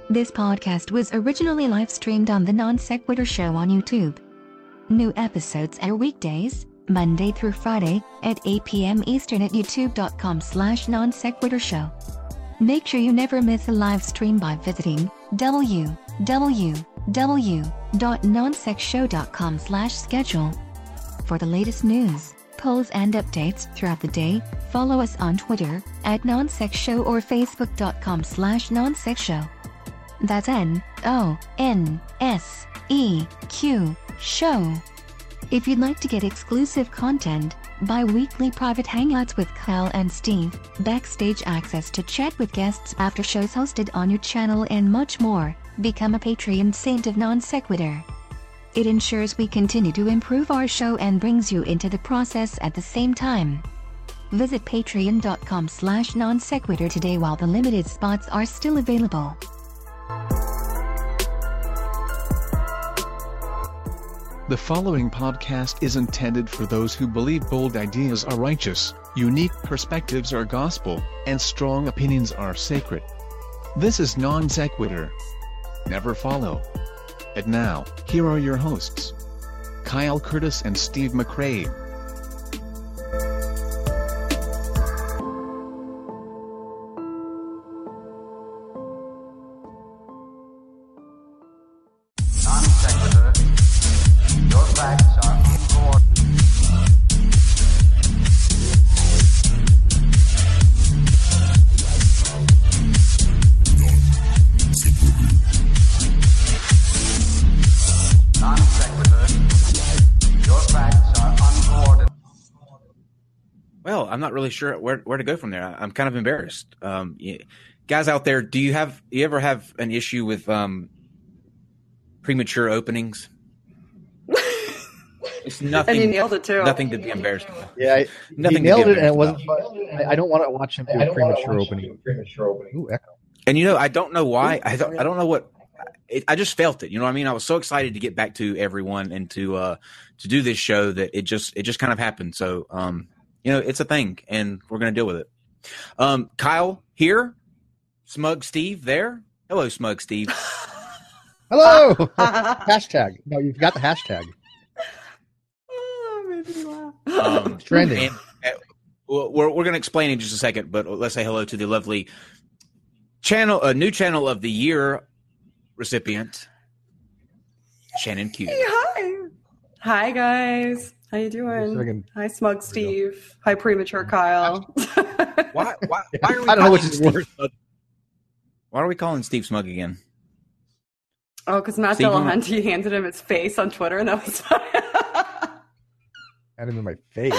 This podcast was originally live streamed on the Non Sequitur Show on YouTube. New episodes air weekdays, Monday through Friday, at 8 p.m. Eastern at youtube.com/Non Sequitur Show. Make sure you never miss a live stream by visiting www.nonsexshow.com/schedule. For the latest news, polls and updates throughout the day, follow us on Twitter @NonSexShow or Facebook.com/NonSexShow. That's NONSEQ Show. If you'd like to get exclusive content, bi-weekly private hangouts with Kyle and Steve, backstage access to chat with guests after shows hosted on your channel, and much more, become a Patreon saint of Non Sequitur. It ensures we continue to improve our show and brings you into the process at the same time. Visit patreon.com/nonsequitur today while the limited spots are still available. The following podcast is intended for those who believe bold ideas are righteous, unique perspectives are gospel, and strong opinions are sacred. This is Non Sequitur. Never follow. And now, here are your hosts, Kyle Curtis and Steve McCrae. I'm not really sure where to go from there. I'm kind of embarrassed. Guys out there, do you ever have an issue with premature openings? It's nothing. And you nailed it too. Nothing to be embarrassed about. Yeah, nothing. He nailed it, and it wasn't fun. I don't want to watch him do a premature opening. Ooh, echo. And I don't know why. I don't know what. I just felt it. You know what I mean? I was so excited to get back to everyone and to do this show that it just kind of happened. So it's a thing, and we're going to deal with it. Kyle here, Smug Steve there. Hello, Smug Steve. Hello. Hashtag. No, you've got the hashtag. Oh, made me laugh. It's trending. We're going to explain in just a second, but let's say hello to the lovely new channel of the year recipient, Shannon Q. Hey, hi guys. How you doing? Hi, Smug Steve. Hi, Premature Kyle. Why are we I don't know which is worse. Why are we calling Steve Smug again? Oh, because Matt Dillahunty handed him his face on Twitter, and that was fun. Had him in my face.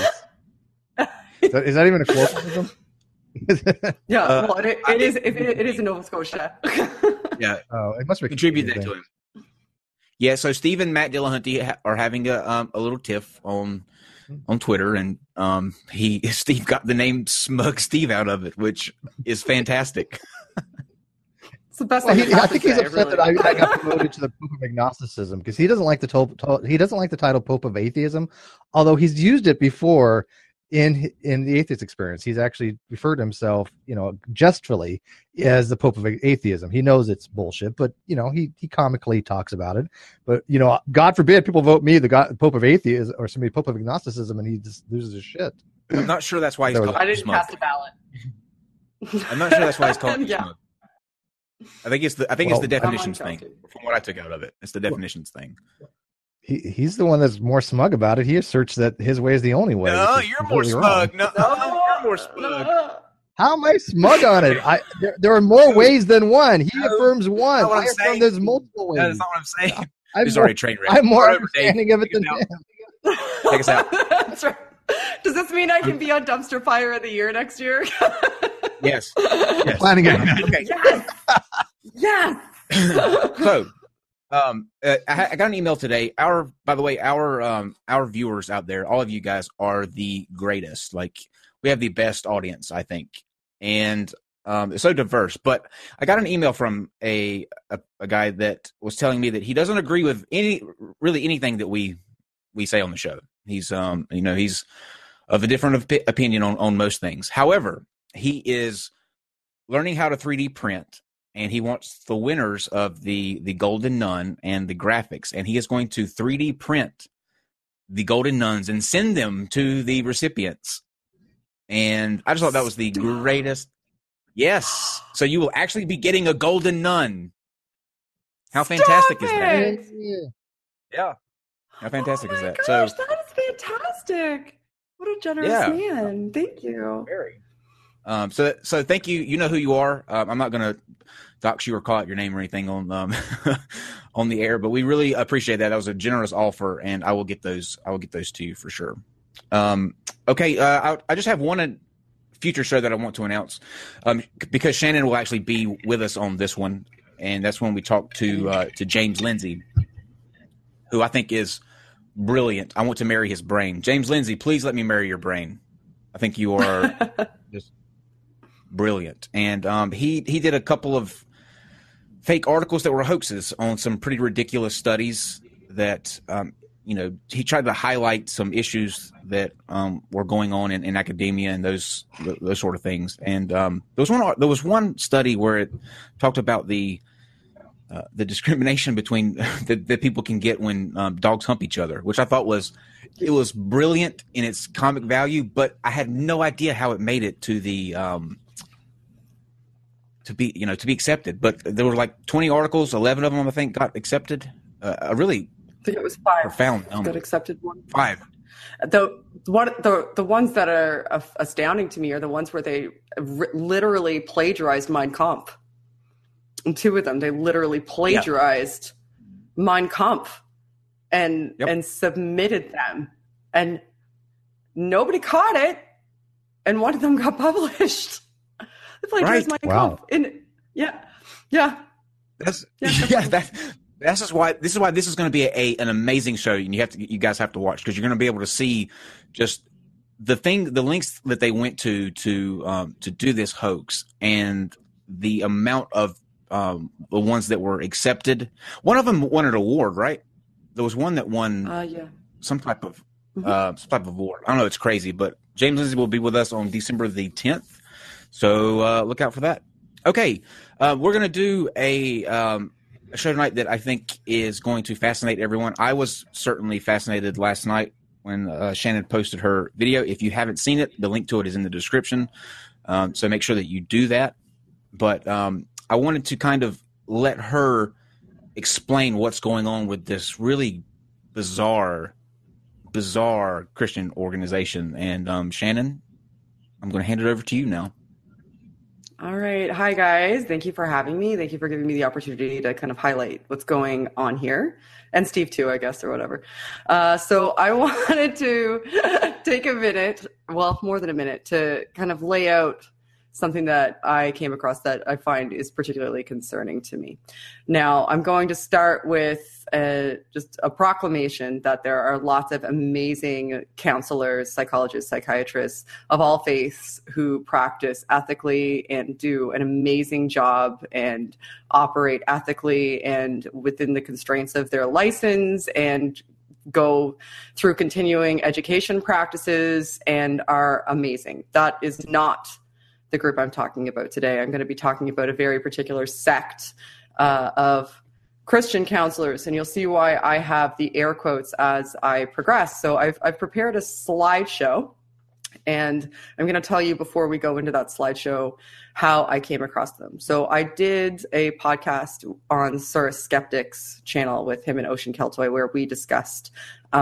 Is that even a colloquialism? Yeah, well, it is in Nova Scotia. Yeah. Oh, it must be contribute that to him. Yeah, so Steve and Matt Dillahunty are having a little tiff on Twitter, and Steve got the name Smug Steve out of it, which is fantastic. It's the best. Well, I think he's upset that I got promoted to the Pope of Agnosticism because he doesn't like the title Pope of Atheism, although he's used it before in the atheist experience. He's actually referred to himself, jestfully as the Pope of Atheism. He knows it's bullshit, but he comically talks about it. But God forbid people vote me the Pope of Atheism or somebody Pope of Agnosticism, and he just loses his shit. I'm not sure that's why he's called. I didn't Smug. cast a ballot. I'm not sure that's why he's called. Yeah. Smug. I think it's the definitions thing. From what I took out of it, it's the definitions thing. He's the one that's more smug about it. He asserts that his way is the only way. No, you're more smug. No, you're more smug. How am I smug on it? There are more ways than one. He affirms one. I affirm there's multiple ways. That's not what I'm saying. He's already train wreck. I'm more understanding of it than him. Take us out. That's right. Does this mean I can be on Dumpster Fire of the Year next year? Yes. Planning it. Okay. Yes. So, I got an email today. By the way, our viewers out there, all of you guys are the greatest. Like, we have the best audience, I think, and it's so diverse. But I got an email from a guy that was telling me that he doesn't agree with anything that we say on the show. He's he's of a different opinion on most things. However, he is learning how to 3D print and he wants the winners of the Golden Nun and the graphics, and he is going to 3D print the Golden Nuns and send them to the recipients. And I just thought that was the greatest. Yes. So you will actually be getting a Golden Nun. How fantastic is that? Yeah. How fantastic is that? Gosh, So that is fantastic. What a generous man. Thank you. Very. So thank you. You know who you are. I'm not going to dox you or call out your name or anything on on the air, but we really appreciate that. That was a generous offer, and I will get those. I will get those to you for sure. Okay. I just have one future show that I want to announce, because Shannon will actually be with us on this one, and that's when we talk to James Lindsay, who I think is brilliant. I want to marry his brain. James Lindsay, please let me marry your brain. I think you are just brilliant. And he did a couple of fake articles that were hoaxes on some pretty ridiculous studies that he tried to highlight some issues that were going on in academia and those sort of things. And there was one study where it talked about the discrimination between that people can get when dogs hump each other, which I thought was brilliant in its comic value, but I had no idea how it made it to the to be accepted. But there were like 20 articles, 11 of them I think got accepted. I think it was 5 profound number. Got accepted. 5. The ones that are astounding to me are the ones where they literally plagiarized Mein Kampf. And 2 of them, they literally plagiarized Mein Kampf and submitted them, and nobody caught it. And one of them got published. They plagiarized Mein Kampf. This is why this is going to be an amazing show, and you guys have to watch, because you're going to be able to see just the links that they went to do this hoax, and the amount of the ones that were accepted. One of them won an award, right? There was one that won some type of award. I don't know. It's crazy, but James Lindsay will be with us on December the 10th. So look out for that. Okay. We're going to do a show tonight that I think is going to fascinate everyone. I was certainly fascinated last night when Shannon posted her video. If you haven't seen it, the link to it is in the description. So make sure that you do that. But I wanted to kind of let her explain what's going on with this really bizarre Christian organization. And Shannon, I'm going to hand it over to you now. All right. Hi, guys. Thank you for having me. Thank you for giving me the opportunity to kind of highlight what's going on here. And Steve, too, I guess, or whatever. So I wanted to take a minute, well, more than a minute, to kind of lay out something that I came across that I find is particularly concerning to me. Now, I'm going to start with just a proclamation that there are lots of amazing counselors, psychologists, psychiatrists of all faiths who practice ethically and do an amazing job and operate ethically and within the constraints of their license and go through continuing education practices and are amazing. That is not the group I'm talking about today. I'm going to be talking about a very particular sect of Christian counselors, and you'll see why I have the air quotes as I progress. So I've prepared a slideshow, and I'm going to tell you before we go into that slideshow how I came across them. So I did a podcast on Sir Skeptic's channel with him and Ocean Keltoy where we discussed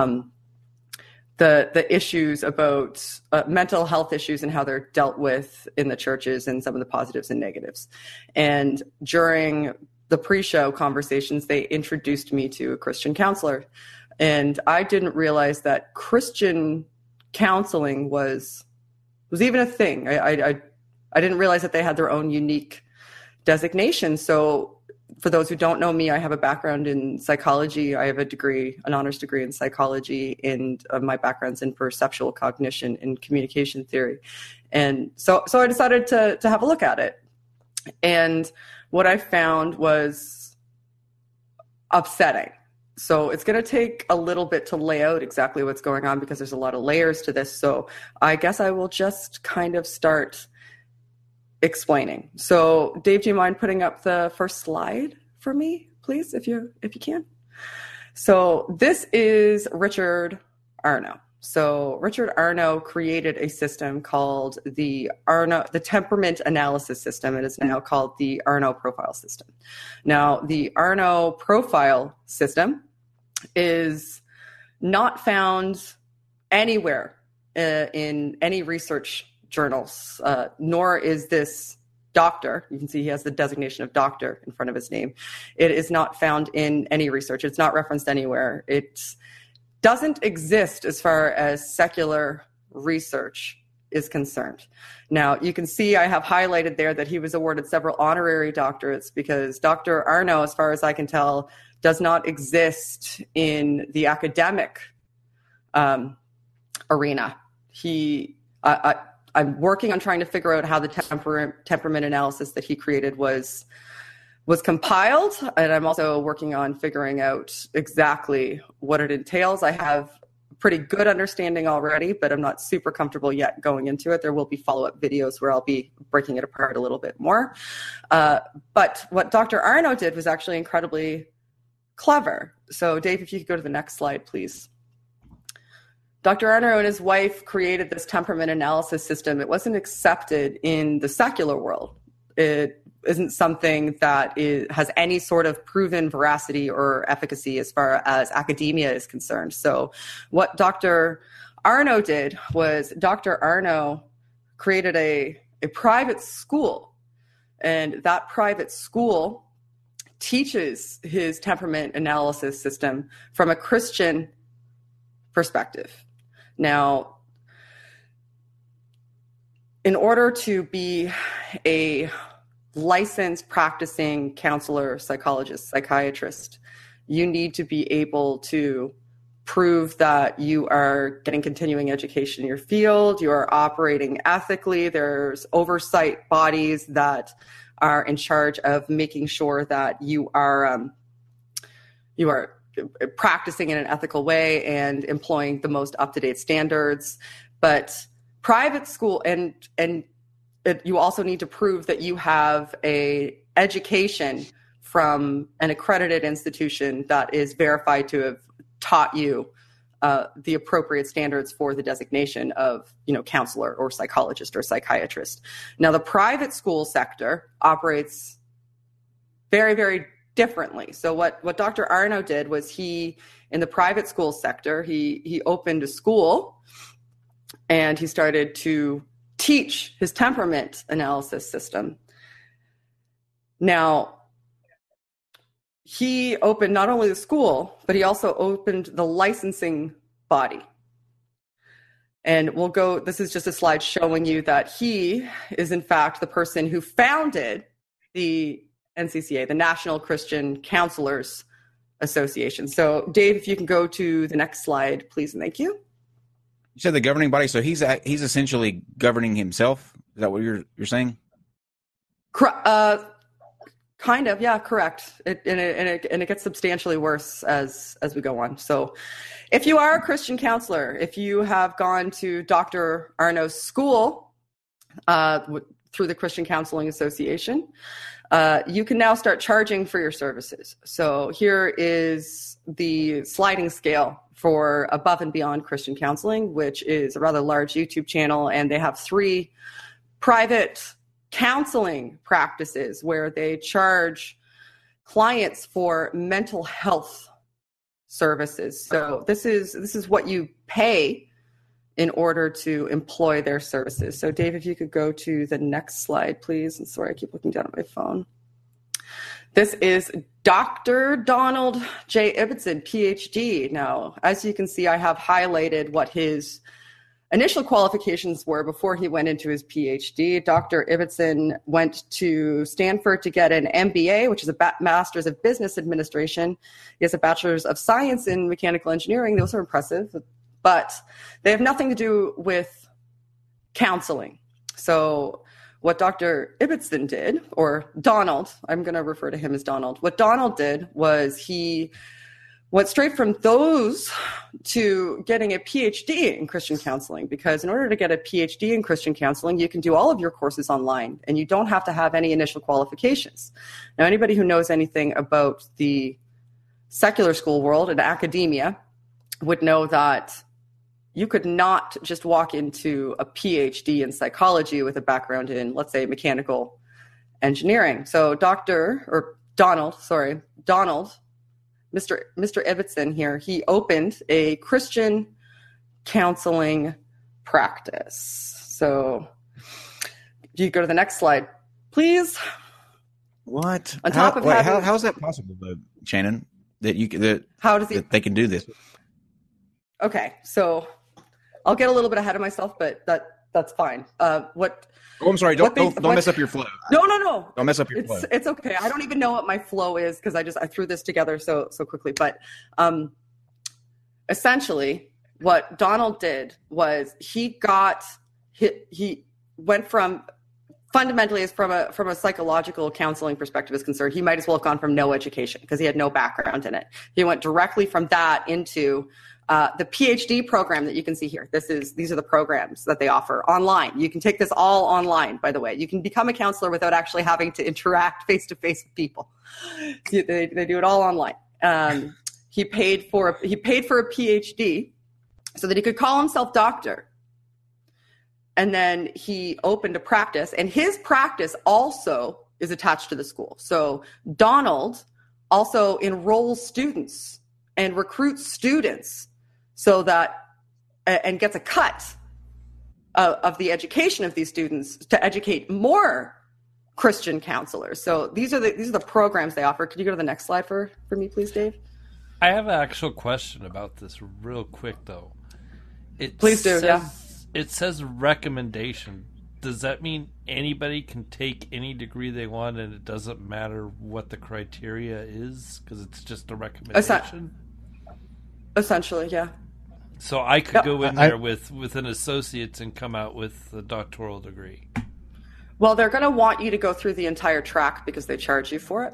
the issues about mental health issues and how they're dealt with in the churches and some of the positives and negatives. And during the pre-show conversations, they introduced me to a Christian counselor. And I didn't realize that Christian counseling was even a thing. I didn't realize that they had their own unique designation. So for those who don't know me, I have a background in psychology. I have an honors degree in psychology, and my background's in perceptual cognition and communication theory. And so I decided to have a look at it. And what I found was upsetting. So it's going to take a little bit to lay out exactly what's going on because there's a lot of layers to this. So I guess I will just kind of start explaining. So Dave, do you mind putting up the first slide for me, please, if you can? So this is Richard Arno. So Richard Arno created a system called the temperament analysis system. It is now called the Arno profile system. Now, the Arno profile system is not found anywhere in any research journals, nor is this doctor. You can see he has the designation of doctor in front of his name. It is not found in any research. It's not referenced anywhere. It doesn't exist as far as secular research is concerned. Now, you can see I have highlighted there that he was awarded several honorary doctorates because Dr. Arno, as far as I can tell, does not exist in the academic arena. I'm working on trying to figure out how the temperament analysis that he created was compiled, and I'm also working on figuring out exactly what it entails. I have a pretty good understanding already, but I'm not super comfortable yet going into it. There will be follow-up videos where I'll be breaking it apart a little bit more. But what Dr. Arno did was actually incredibly clever. So Dave, if you could go to the next slide, please. Dr. Arno and his wife created this temperament analysis system. It wasn't accepted in the secular world. It isn't something that has any sort of proven veracity or efficacy as far as academia is concerned. So what Dr. Arno did was Dr. Arno created a private school, and that private school teaches his temperament analysis system from a Christian perspective. Now, in order to be a licensed practicing counselor, psychologist, psychiatrist, you need to be able to prove that you are getting continuing education in your field, you are operating ethically, there's oversight bodies that are in charge of making sure that you are practicing in an ethical way and employing the most up-to-date standards. But private school, you also need to prove that you have a education from an accredited institution that is verified to have taught you the appropriate standards for the designation of, counselor or psychologist or psychiatrist. Now, the private school sector operates very, very differently. So what Dr. Arno did was in the private school sector, he opened a school and he started to teach his temperament analysis system. Now, he opened not only the school, but he also opened the licensing body. And this is just a slide showing you that he is in fact the person who founded the NCCA, the National Christian Counselors Association. So Dave, if you can go to the next slide, please, and thank you. You said the governing body, so he's essentially governing himself. Is that what you're saying? Kind of, yeah, correct. It gets substantially worse as we go on. So if you are a Christian counselor, if you have gone to Dr. Arno's school through the Christian Counseling Association, you can now start charging for your services. So here is the sliding scale for Above and Beyond Christian Counseling, which is a rather large YouTube channel, and they have 3 private counseling practices where they charge clients for mental health services. So this is what you pay in order to employ their services. So Dave, if you could go to the next slide, please. And sorry, I keep looking down at my phone. This is Dr. Donald J. Ibbotson, PhD. Now, as you can see, I have highlighted what his initial qualifications were before he went into his PhD. Dr. Ibbotson went to Stanford to get an MBA, which is a Master's of Business Administration. He has a Bachelor's of Science in Mechanical Engineering. Those are impressive, but they have nothing to do with counseling. So what Dr. Ibbotson did, or Donald, I'm going to refer to him as Donald. What Donald did was he went straight from those to getting a PhD in Christian counseling, because in order to get a PhD in Christian counseling, you can do all of your courses online and you don't have to have any initial qualifications. Now, anybody who knows anything about the secular school world and academia would know that you could not just walk into a PhD in psychology with a background in, let's say, mechanical engineering. So Donald, Mr. Ibbotson here, he opened a Christian counseling practice. So do you go to the next slide, please? What? On top of having, how is that possible, though, Shannon? How does that they can do this? Okay, so I'll get a little bit ahead of myself, but that's fine. Oh, I'm sorry. Don't mess up your flow. No. Don't mess up your flow. It's okay. I don't even know what my flow is because I threw this together so quickly. But essentially, what Donald did was he went from, fundamentally, as from a psychological counseling perspective is concerned, he might as well have gone from no education because he had no background in it. He went directly from that into the PhD program that you can see here. These are the programs that they offer online. You can take this all online, by the way. You can become a counselor without actually having to interact face-to-face with people. They do it all online. He paid for a PhD so that he could call himself doctor. And then he opened a practice, and his practice also is attached to the school. So Donald also enrolls students and recruits students so that, and gets a cut of the education of these students to educate more Christian counselors. So these are the programs they offer. Could you go to the next slide for me, please, Dave? I have an actual question about this real quick, though. Please do, yeah. It says recommendation. Does that mean anybody can take any degree they want and it doesn't matter what the criteria is because it's just a recommendation? Essentially, yeah. So I could go in there with an associate's and come out with a doctoral degree. Well, they're going to want you to go through the entire track because they charge you for it.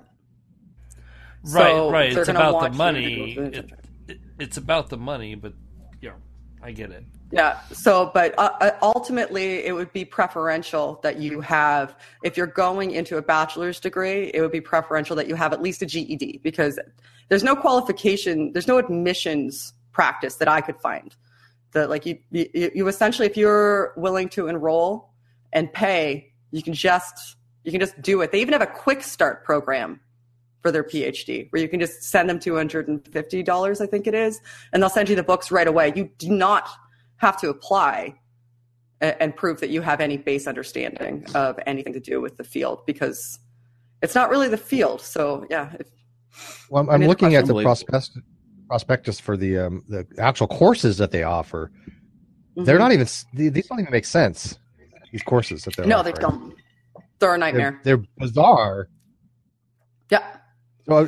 Right. It's about the money. It's about the money, but yeah, I get it. Yeah. So, but ultimately, it would be preferential that you have, if you're going into a bachelor's degree, it would be preferential that you have at least a GED because there's no qualification, there's no admissions practice that I could find. That like you essentially, if you're willing to enroll and pay, you can just do it. They even have a quick start program for their PhD where you can just send them $250, I think it is, and they'll send you the books right away. You do not have to apply and prove that you have any base understanding of anything to do with the field because it's not really the field. So yeah. Well, I'm looking at the prospectus for the actual courses that they offer. Mm-hmm. They're not even; these don't even make sense. These courses that they're offering. They don't. They're a nightmare. They're bizarre. Yeah. So,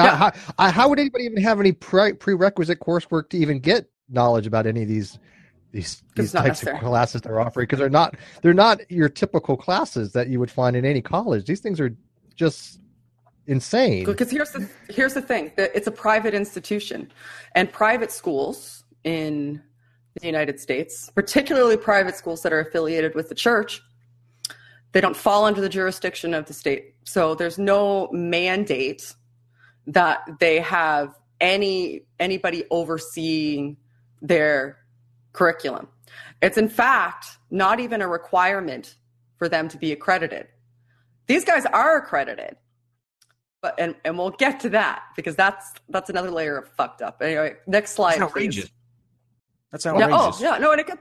how would anybody even have any prerequisite coursework to even get knowledge about any of these types of classes they're offering? Because they're not your typical classes that you would find in any college. These things are just insane. Because here's the thing: it's a private institution, and private schools in the United States, particularly private schools that are affiliated with the church, they don't fall under the jurisdiction of the state. So there's no mandate that they have anybody overseeing their curriculum. It's in fact not even a requirement for them to be accredited. These guys are accredited, but and we'll get to that because that's another layer of fucked up. Anyway, next slide. That's outrageous. Please. That's outrageous. No, and it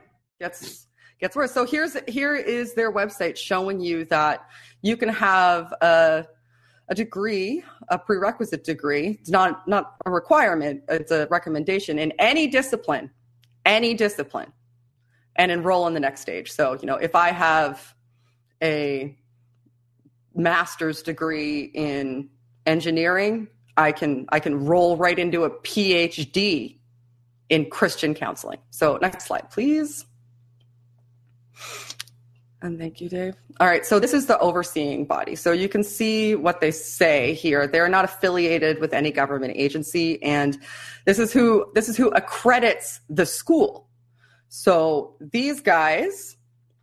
gets worse. So here is their website showing you that you can have a degree, a prerequisite degree. It's not a requirement. It's a recommendation in any discipline, and enroll in the next stage. So, if I have a master's degree in engineering, I can roll right into a PhD in Christian counseling. So next slide, please. And thank you, Dave. All right, so this is the overseeing body. So you can see what they say here. They're not affiliated with any government agency, and this is who accredits the school. So these guys,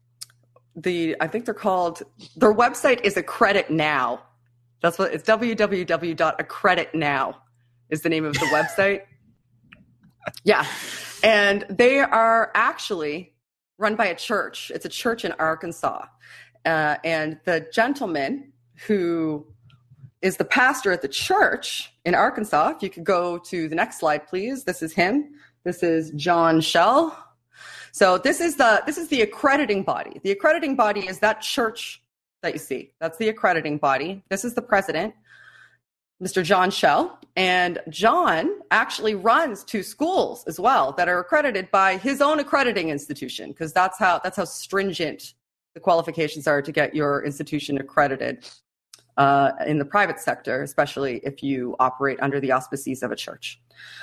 I think they're called, their website is Accredit Now. That's what it's, www.accreditnow is the name of the website. Yeah. And they are actually run by a church. It's a church in Arkansas. And the gentleman who is the pastor at the church in Arkansas, if you could go to the next slide, please. This is him. This is John Schell. So this is the accrediting body. The accrediting body is that church that you see. That's the accrediting body. This is the president, Mr. John Schell. And John actually runs 2 schools as well that are accredited by his own accrediting institution, because that's how stringent the qualifications are to get your institution accredited in the private sector, especially if you operate under the auspices of a church.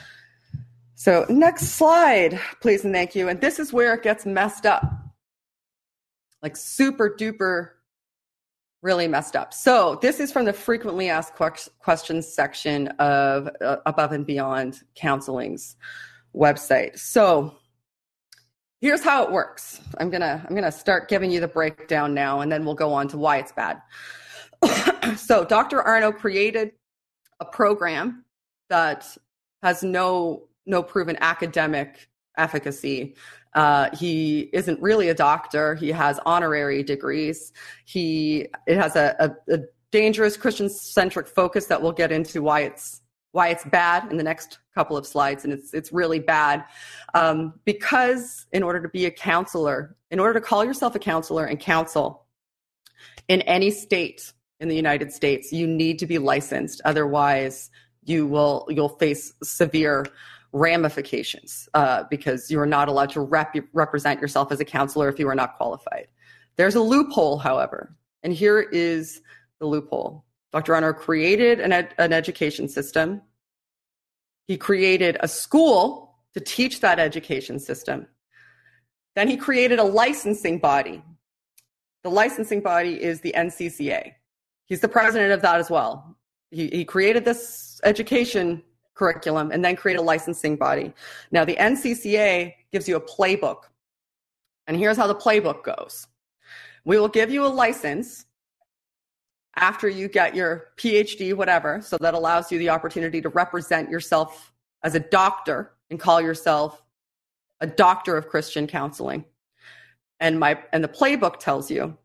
So next slide, please and thank you. And this is where it gets messed up, like super duper really messed up. So this is from the frequently asked questions section of Above and Beyond Counseling's website. So here's how it works. I'm gonna start giving you the breakdown now, and then we'll go on to why it's bad. So Dr. Arno created a program that has no proven academic efficacy. He isn't really a doctor. He has honorary degrees. It has a dangerous Christian-centric focus that we'll get into why it's bad in the next couple of slides, and it's really bad because in order to be a counselor, in order to call yourself a counselor and counsel in any state in the United States, you need to be licensed. Otherwise, you'll face severe ramifications because you are not allowed to represent yourself as a counselor if you are not qualified. There's a loophole, however, and here is the loophole. Dr. Arno created an education system. He created a school to teach that education system. Then he created a licensing body. The licensing body is the NCCA. He's the president of that as well. He created this education curriculum and then create a licensing body. Now, the NCCA gives you a playbook. And here's how the playbook goes. We will give you a license after you get your PhD, whatever, so that allows you the opportunity to represent yourself as a doctor and call yourself a doctor of Christian counseling. And the playbook tells you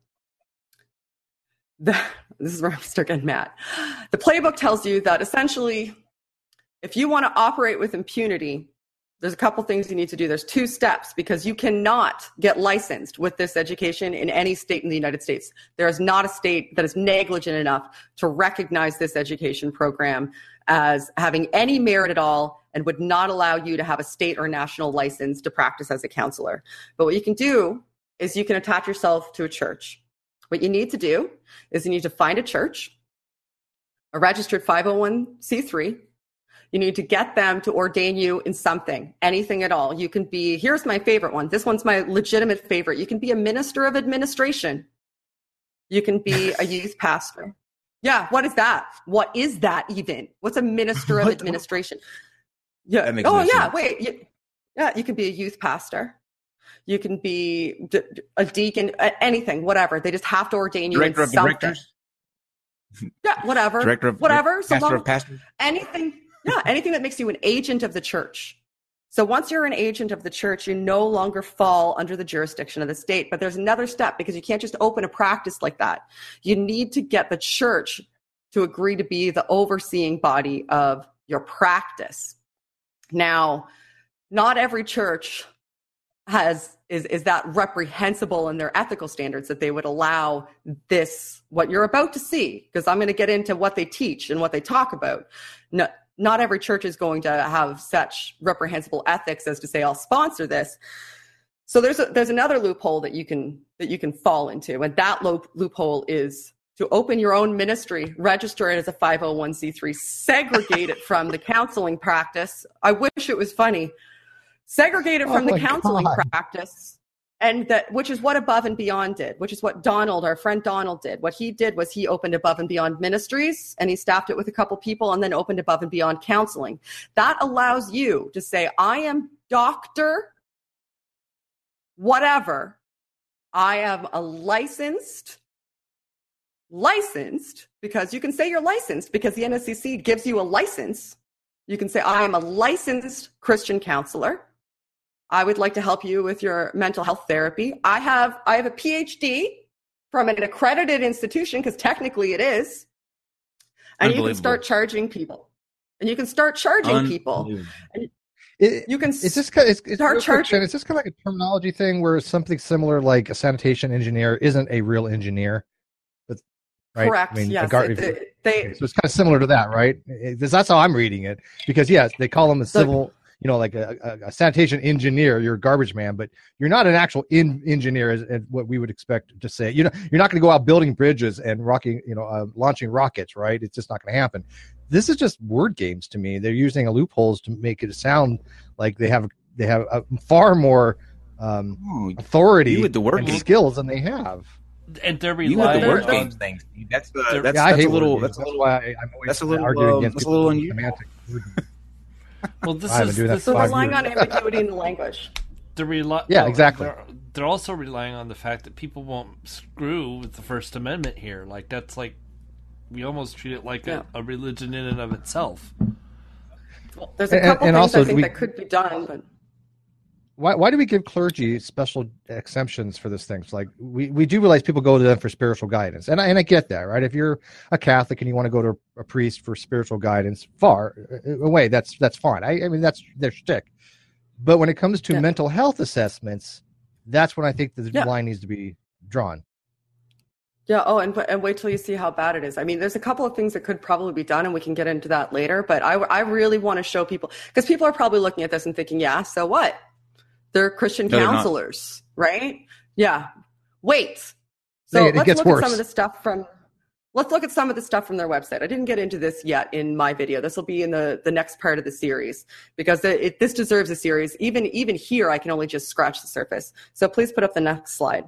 that, this is where I'm start getting mad. The playbook tells you that essentially, if you want to operate with impunity, there's a couple things you need to do. There's 2 steps, because you cannot get licensed with this education in any state in the United States. There is not a state that is negligent enough to recognize this education program as having any merit at all and would not allow you to have a state or national license to practice as a counselor. But what you can do is you can attach yourself to a church. What you need to do is you need to find a church, a registered 501c3. You need to get them to ordain you in something, anything at all. You can be, here's my favorite one. This one's my legitimate favorite. You can be a minister of administration. You can be a youth pastor. Yeah, what is that? What is that even? What's a minister of administration? Yeah. That makes no sense. Yeah, wait. You can be a youth pastor. You can be a deacon, anything, whatever. They just have to ordain you Director in of something. directors? Yeah, whatever. Director of whatever. pastor of pastors? Anything. Yeah, anything that makes you an agent of the church. So once you're an agent of the church, you no longer fall under the jurisdiction of the state. But there's another step, because you can't just open a practice like that. You need to get the church to agree to be the overseeing body of your practice. Now, not every church is that reprehensible in their ethical standards that they would allow this, what you're about to see, because I'm going to get into what they teach and what they talk about. No, not every church is going to have such reprehensible ethics as to say, I'll sponsor this. So there's another loophole that you can fall into, and that loophole is to open your own ministry, register it as a 501c3, segregate it from the counseling practice. I wish it was funny. Segregate it from the counseling practice And which is what Above and Beyond did, which is what Donald, our friend Donald, did. What he did was he opened Above and Beyond Ministries, and he staffed it with a couple people, and then opened Above and Beyond Counseling. That allows you to say, I am Dr. whatever. I am a licensed, because you can say you're licensed because the NSCC gives you a license. You can say, I am a licensed Christian counselor. I would like to help you with your mental health therapy. I have a PhD from an accredited institution, because technically it is. And you can start charging people. And you can start charging people. And It's just kind of like a terminology thing where something similar like a sanitation engineer isn't a real engineer. Right? Correct. I mean, yes. so it's kind of similar to that, right? That's how I'm reading it. Because yes, they call them a civil, like a sanitation engineer. You're a garbage man, but you're not an actual engineer, as what we would expect to say. You're not going to go out building bridges and launching rockets, right? It's just not going to happen. This is just word games to me. They're using loopholes to make it sound like they have a far more authority and skills than they have. And they're relying on games things. That's why I'm always arguing against unusual. Well, they're relying on ambiguity in the language. Exactly. They're also relying on the fact that people won't screw with the First Amendment here. Like that's like we almost treat it like a religion in and of itself. Well, there's a couple things I think that could be done, but. Why do we give clergy special exemptions for this thing? So like we do realize people go to them for spiritual guidance, and I get that, right? If you're a Catholic and you want to go to a priest for spiritual guidance, far away, that's fine. I mean that's their shtick. But when it comes to mental health assessments, that's when I think the line needs to be drawn. Yeah. Oh, and wait till you see how bad it is. I mean, there's a couple of things that could probably be done, and we can get into that later. But I really want to show people, because people are probably looking at this and thinking, yeah, so what? They're Christian counselors, right? Yeah. Wait. So let's look at some of the stuff from their website. I didn't get into this yet in my video. This will be in the next part of the series, because this deserves a series. Even here, I can only just scratch the surface. So please put up the next slide.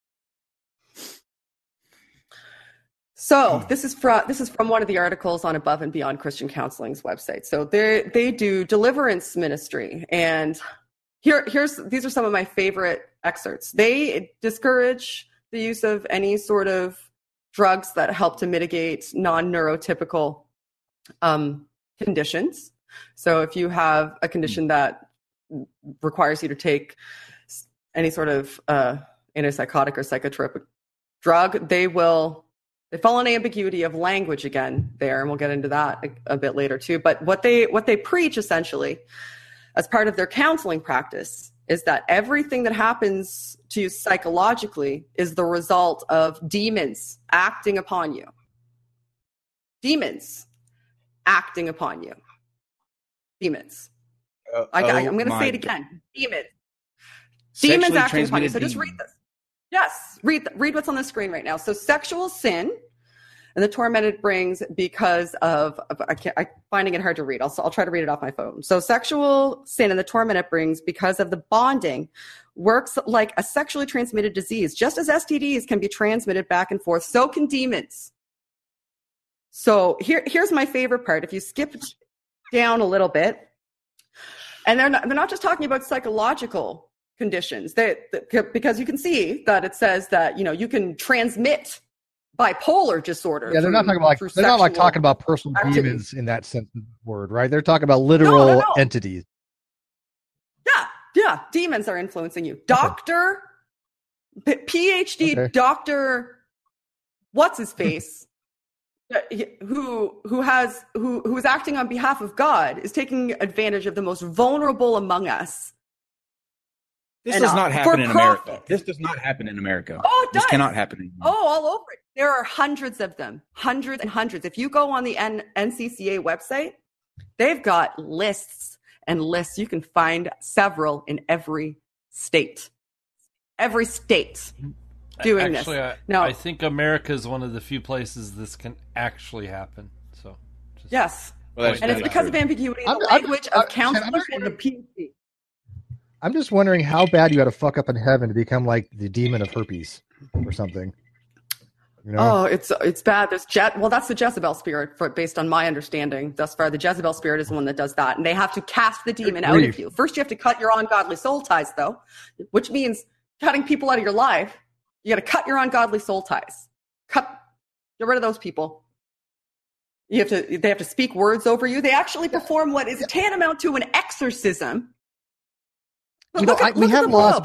So this is from one of the articles on Above and Beyond Christian Counseling's website. So they do deliverance ministry, and these are some of my favorite excerpts. They discourage the use of any sort of drugs that help to mitigate non-neurotypical conditions. So if you have a condition that requires you to take any sort of antipsychotic or psychotropic drug, they fall on ambiguity of language again there, and we'll get into that a bit later too. But what they preach essentially as part of their counseling practice is that everything that happens to you psychologically is the result of demons acting upon you. Demons acting upon you. Demons. I'm going to say it again. Demons. Demons acting upon you. So just read this. Yes, read what's on the screen right now. So sexual sin and the torment it brings because of I'm finding it hard to read. I'll try to read it off my phone. So sexual sin and the torment it brings because of the bonding works like a sexually transmitted disease. Just as STDs can be transmitted back and forth, so can demons. So here's my favorite part. If you skip down a little bit, and they're not just talking about psychological conditions, because you can see that it says that you can transmit bipolar disorder. Yeah, they're not talking about personal demons in that sense of the word, right? They're talking about literal entities. Yeah, demons are influencing you. Doctor, PhD, Doctor, what's his face, who is acting on behalf of God, is taking advantage of the most vulnerable among us. This does not happen in America. This does not happen in America. Oh, it does. This cannot happen in America. Oh, all over it. There are hundreds of them. Hundreds and hundreds. If you go on the NCCA website, they've got lists and lists. You can find several in every state. Every state doing this. Now, I think America is one of the few places this can actually happen. So, yes. And it's because of ambiguity in the language of counselors and the PhD. I'm just wondering how bad you got to fuck up in heaven to become like the demon of herpes or something. You know? Oh, it's bad. That's the Jezebel spirit, based on my understanding thus far. The Jezebel spirit is the one that does that, and they have to cast the demon out of you. First, you have to cut your ungodly soul ties, though, which means cutting people out of your life. You got to cut your ungodly soul ties. Get rid of those people. They have to speak words over you. They actually perform what is tantamount to an exorcism. We have laws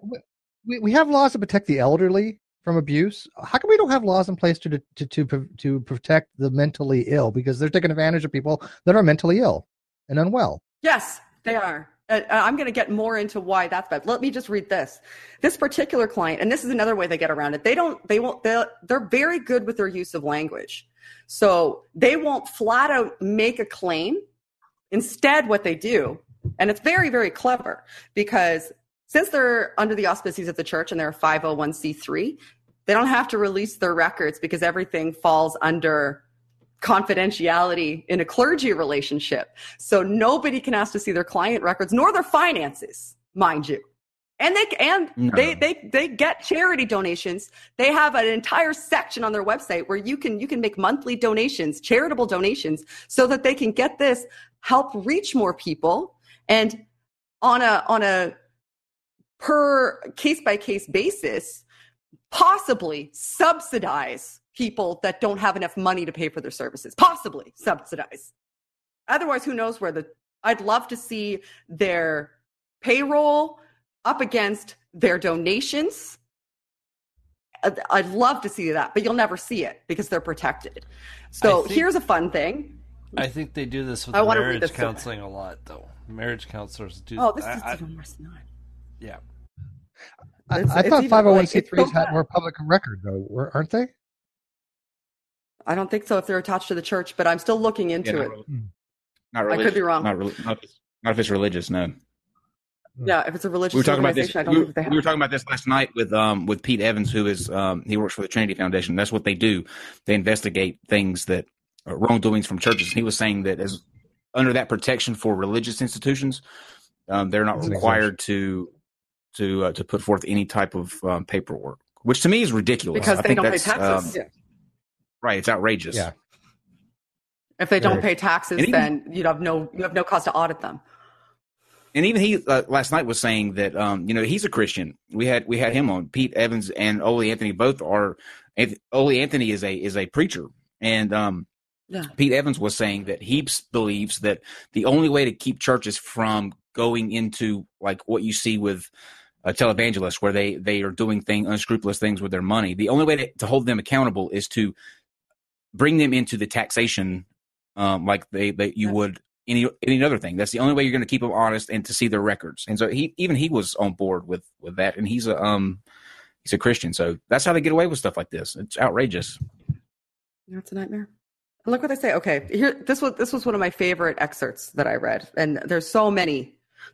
to protect the elderly from abuse. How come we don't have laws in place to protect the mentally ill? Because they're taking advantage of people that are mentally ill and unwell. Yes, they are. I'm going to get more into why that's bad. Let me just read this. This particular client, and this is another way they get around it. They're very good with their use of language. So they won't flat out make a claim. Instead, what they do, and it's very, very clever, because since they're under the auspices of the church and they're a 501c3, they don't have to release their records because everything falls under confidentiality in a clergy relationship. So nobody can ask to see their client records nor their finances, mind you. And they get charity donations. They have an entire section on their website where you can make monthly donations, charitable donations, so that they can get this, help reach more people, and on a per case by case basis, possibly subsidize people that don't have enough money to pay for their services. Possibly subsidize. Otherwise, who knows where I'd love to see their payroll up against their donations. I'd love to see that, but you'll never see it because they're protected. So here's a fun thing. I think they do this with marriage counseling a lot, though. Marriage counselors do. Oh, this is even worse than that. Yeah. I thought 501c3s had more public record, though, aren't they? I don't think so if they're attached to the church, but I'm still looking into it. Not religious. I could be wrong. Not if it's religious, no. Yeah, if it's a religious we were talking about this. I don't think they have. We were talking about this last night with Pete Evans, who is he works for the Trinity Foundation. That's what they do. They investigate things that wrongdoings from churches. He was saying that as under that protection for religious institutions, they're not required to put forth any type of paperwork, which to me is ridiculous. Because they don't pay taxes. Right, it's outrageous. Yeah. If they don't pay taxes, then you have no cause to audit them. And even he last night was saying that he's a Christian. We had him on. Pete Evans and Ole Anthony both are. Ole Anthony is a preacher, and Pete Evans was saying that he believes that the only way to keep churches from going into like what you see with televangelists, where they are doing unscrupulous things with their money, the only way to hold them accountable is to bring them into the taxation like you would any other thing. That's the only way you're going to keep them honest and to see their records. And so he was on board with that, and he's a Christian. So that's how they get away with stuff like this. It's outrageous. It's a nightmare. And look what they say. Okay, here this was one of my favorite excerpts that I read, and there's so many.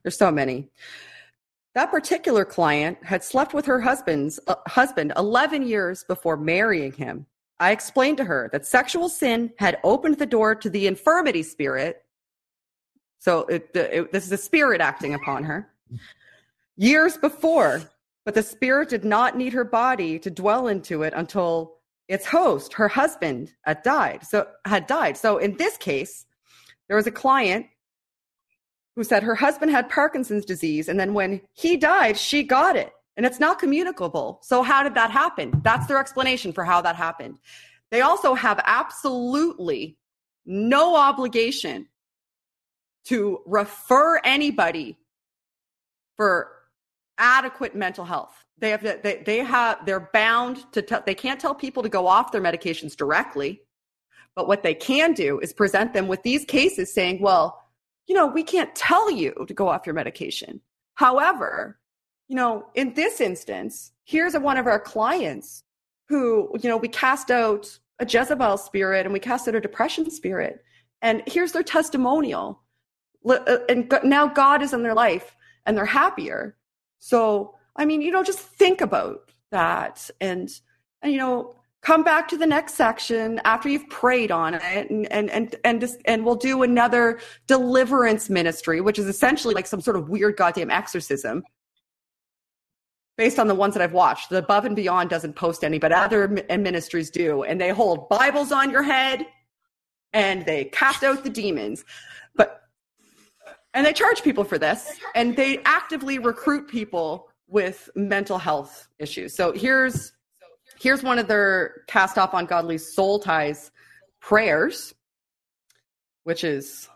That particular client had slept with her husband 11 years before marrying him. I explained to her that sexual sin had opened the door to the infirmity spirit. So this is a spirit acting upon her years before, but the spirit did not need her body to dwell into it until its host, her husband, had died. So in this case, there was a client who said her husband had Parkinson's disease, and then when he died, she got it. And it's not communicable. So how did that happen? That's their explanation for how that happened. They also have absolutely no obligation to refer anybody for adequate mental health. They're bound to they can't tell people to go off their medications directly. But what they can do is present them with these cases saying, well, we can't tell you to go off your medication. However, in this instance, here's one of our clients who, we cast out a Jezebel spirit and we cast out a depression spirit. And here's their testimonial. And now God is in their life and they're happier. So, just think about that. And come back to the next section after you've prayed on it, and we'll do another deliverance ministry, which is essentially like some sort of weird goddamn exorcism based on the ones that I've watched. The Above and Beyond doesn't post any, but other ministries do, and they hold Bibles on your head and they cast out the demons. And they charge people for this, and they actively recruit people with mental health issues. So here's one of their cast off ungodly soul ties prayers, which is,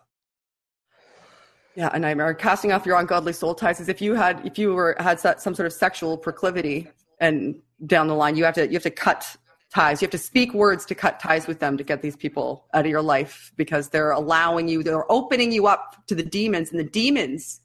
a nightmare. Casting off your ungodly soul ties is if you had some sort of sexual proclivity, and down the line you have to cut ties. You have to speak words to cut ties with them to get these people out of your life, because they're opening you up to the demons, and the demons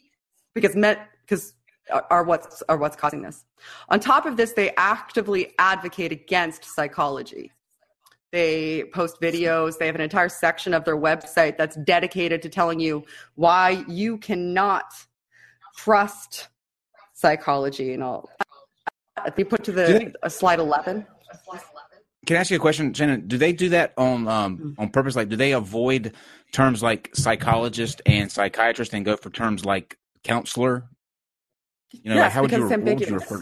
are what's causing this. On top of this, they actively advocate against psychology. They post videos. They have an entire section of their website that's dedicated to telling you why you cannot trust psychology and all. If you put to the slide 11. Can I ask you a question, Shannon? Do they do that on purpose? Like, do they avoid terms like psychologist and psychiatrist and go for terms like counselor? You know, yes, like how would you refer?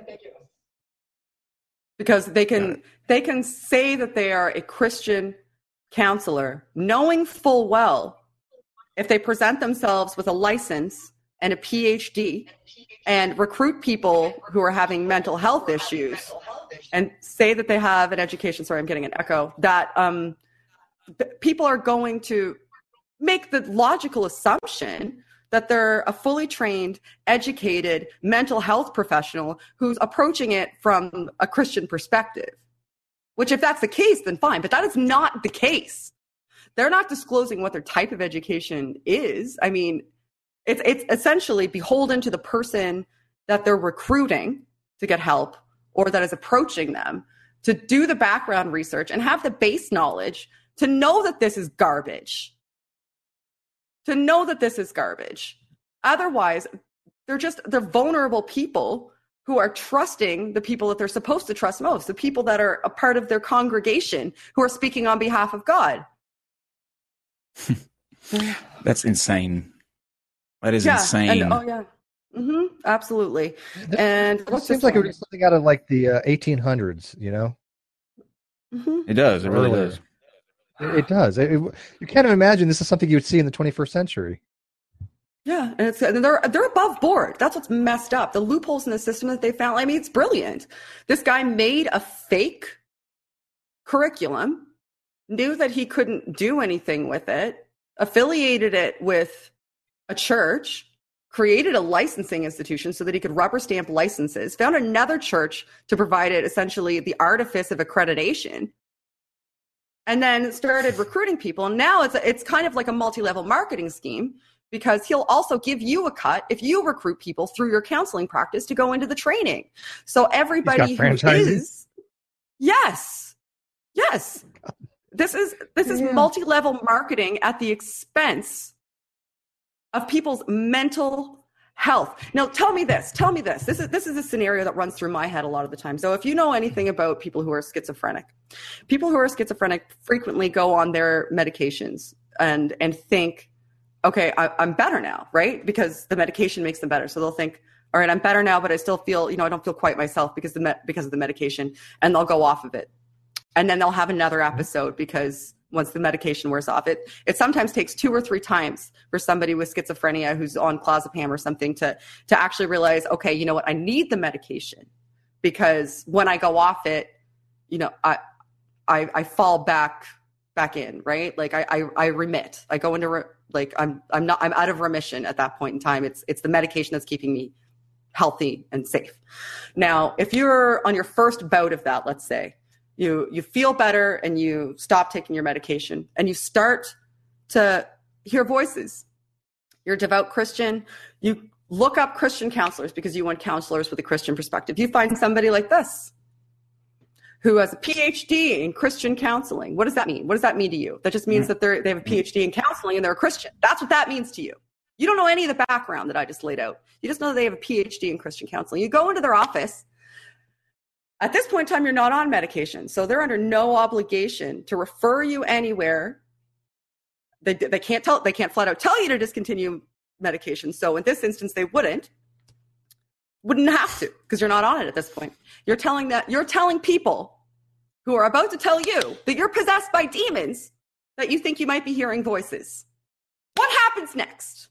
Because they can say that they are a Christian counselor, knowing full well if they present themselves with a license and a PhD and recruit people who are having mental health issues and say that they have an education, sorry, I'm getting an echo, that people are going to make the logical assumption that they're a fully trained, educated mental health professional who's approaching it from a Christian perspective. Which, if that's the case, then fine. But that is not the case. They're not disclosing what their type of education is. I mean, it's essentially beholden to the person that they're recruiting to get help, or that is approaching them, to do the background research and have the base knowledge to know that this is garbage. Otherwise, they're vulnerable people who are trusting the people that they're supposed to trust most, the people that are a part of their congregation who are speaking on behalf of God. That's insane. That is insane. Absolutely. And it seems like it would be something out of like the 1800s, you know? It does. It really does. It does. You can't imagine this is something you would see in the 21st century. Yeah, and they're above board. That's what's messed up. The loopholes in the system that they found. I mean, it's brilliant. This guy made a fake curriculum, knew that he couldn't do anything with it, affiliated it with a church, created a licensing institution so that he could rubber stamp licenses, found another church to provide it essentially the artifice of accreditation, and then started recruiting people. And now it's kind of like a multi-level marketing scheme, because he'll also give you a cut if you recruit people through your counseling practice to go into the training. So everybody who is, yes, this is multi-level marketing at the expense of people's mental health. Now, tell me this. This is a scenario that runs through my head a lot of the time. So if you know anything about people who are schizophrenic frequently go on their medications and think, okay, I'm better now, right? Because the medication makes them better. So they'll think, all right, I'm better now, but I still feel, I don't feel quite myself because of the medication, and they'll go off of it. And then they'll have another episode, because once the medication wears off, it sometimes takes 2 or 3 times for somebody with schizophrenia who's on clozapam or something to actually realize, okay, you know what, I need the medication, because when I go off it, I fall back in, right? Like I remit. I go into I'm out of remission at that point in time. It's the medication that's keeping me healthy and safe. Now, if you're on your first bout of that, let's say you feel better and you stop taking your medication and you start to hear voices. You're a devout Christian. You look up Christian counselors because you want counselors with a Christian perspective. You find somebody like this who has a PhD in Christian counseling. What does that mean? What does that mean to you? That just means that they have a PhD in counseling and they're a Christian. That's what that means to you. You don't know any of the background that I just laid out. You just know that they have a PhD in Christian counseling. You go into their office At this point in time, you're not on medication. So they're under no obligation to refer you anywhere. They can't flat out tell you to discontinue medication. So in this instance, they wouldn't have to, because you're not on it at this point. You're telling people who are about to tell you that you're possessed by demons that you think you might be hearing voices. What happens next?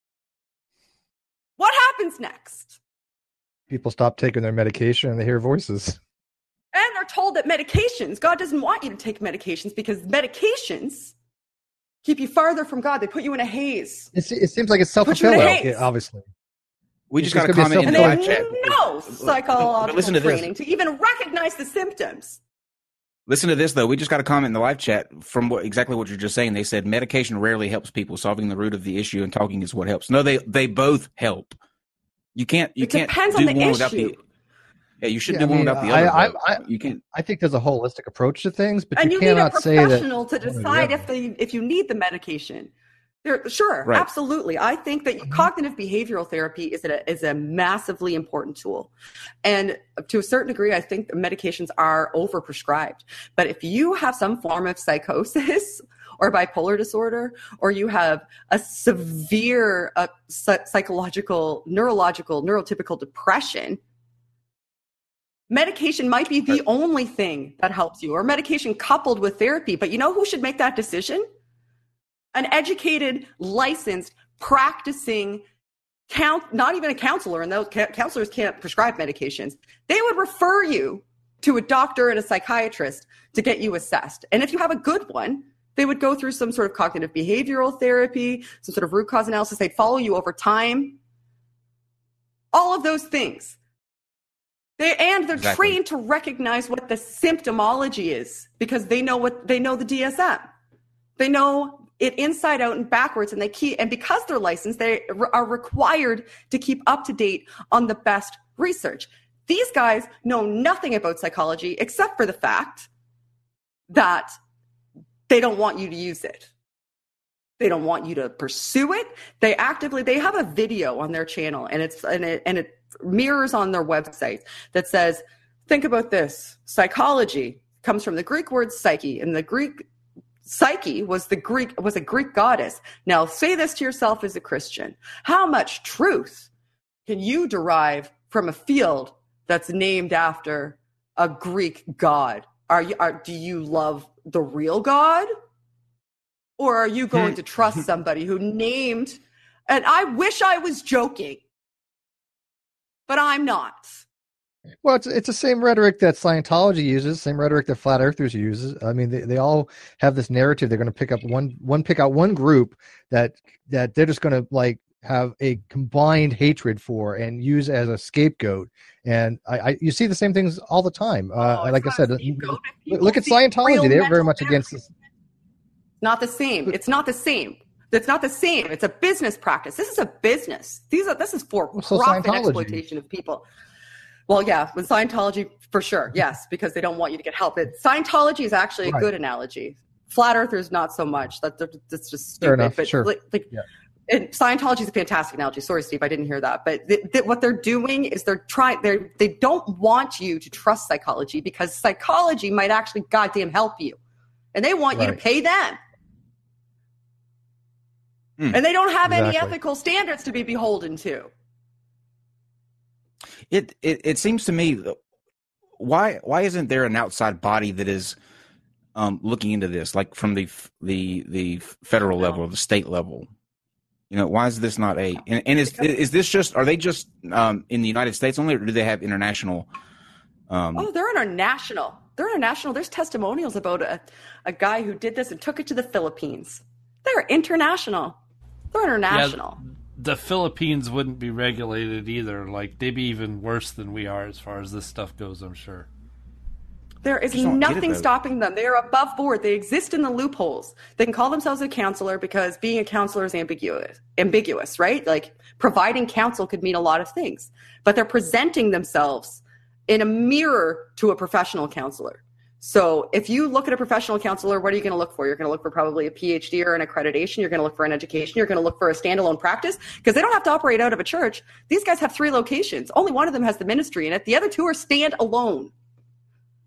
What happens next? People stop taking their medication and they hear voices. And they're told that medications, God doesn't want you to take medications because medications keep you farther from God. They put you in a haze. It seems like it's self-fulfilling, obviously. We just got a comment in the live chat. No psychological training to even recognize the symptoms. Listen to this, though. We just got a comment in the live chat from exactly what you're just saying. They said medication rarely helps people. Solving the root of the issue and talking is what helps. No, they both help. You can't do one without the. Yeah, you should do one without the other. You can't. I think there's a holistic approach to things, but and you cannot say that. And you need a professional to decide if you need the medication. Sure, right. Absolutely. I think that cognitive behavioral therapy is a massively important tool. And to a certain degree, I think medications are overprescribed. But if you have some form of psychosis or bipolar disorder, or you have a severe psychological, neurological, neurotypical depression, medication might be the only thing that helps you, or medication coupled with therapy. But you know who should make that decision? An educated, licensed, practicing, not even a counselor, and those counselors can't prescribe medications. They would refer you to a doctor and a psychiatrist to get you assessed. And if you have a good one, they would go through some sort of cognitive behavioral therapy, some sort of root cause analysis. They'd follow you over time. All of those things. They're exactly. Trained to recognize what the symptomology is because they know the DSM. They know it inside out and backwards, and because they're licensed, they are required to keep up to date on the best research. These guys know nothing about psychology except for the fact that they don't want you to use it. They don't want you to pursue it. They have a video on their channel, and it mirrors on their website that says, think about this. Psychology comes from the Greek word psyche, and the Greek Psyche was a Greek goddess. Now say this to yourself as a Christian. How much truth can you derive from a field that's named after a Greek god? Do you love the real God? Or are you going to trust somebody who named, and I wish I was joking, but I'm not. Well, it's the same rhetoric that Scientology uses, same rhetoric that Flat Earthers uses. I mean, they all have this narrative. They're going to pick out one group that they're just going to have a combined hatred for and use as a scapegoat. And you see the same things all the time. Like I said, look at Scientology. They're very much against this. Not the same. It's not the same. It's not the same. It's a business practice. This is a business. This is for profit exploitation of people. Well, yeah, with Scientology, for sure, yes, because they don't want you to get help. Scientology is actually a good analogy. Flat Earthers, not so much. That's just stupid. Fair enough, but sure. And Scientology is a fantastic analogy. Sorry, Steve, I didn't hear that. But what they're doing is they don't want you to trust psychology because psychology might actually goddamn help you. And they want you to pay them. And they don't have any ethical standards to be beholden to. It seems to me, why isn't there an outside body that is looking into this, like from the federal level or the state level? You know, why is this not and is this just, are they just in the United States only, or do they have international? They're international. They're international. There's testimonials about a guy who did this and took it to the Philippines. They're international. They're international. Yeah, the Philippines wouldn't be regulated either. Like, they'd be even worse than we are as far as this stuff goes, I'm sure. There is nothing stopping them. They are above board. They exist in the loopholes. They can call themselves a counselor because being a counselor is ambiguous, right? Like, providing counsel could mean a lot of things. But they're presenting themselves in a mirror to a professional counselor. So if you look at a professional counselor, what are you going to look for? You're going to look for probably a PhD or an accreditation. You're going to look for an education. You're going to look for a standalone practice because they don't have to operate out of a church. These guys have 3 locations. Only one of them has the ministry in it. The other 2 are stand alone.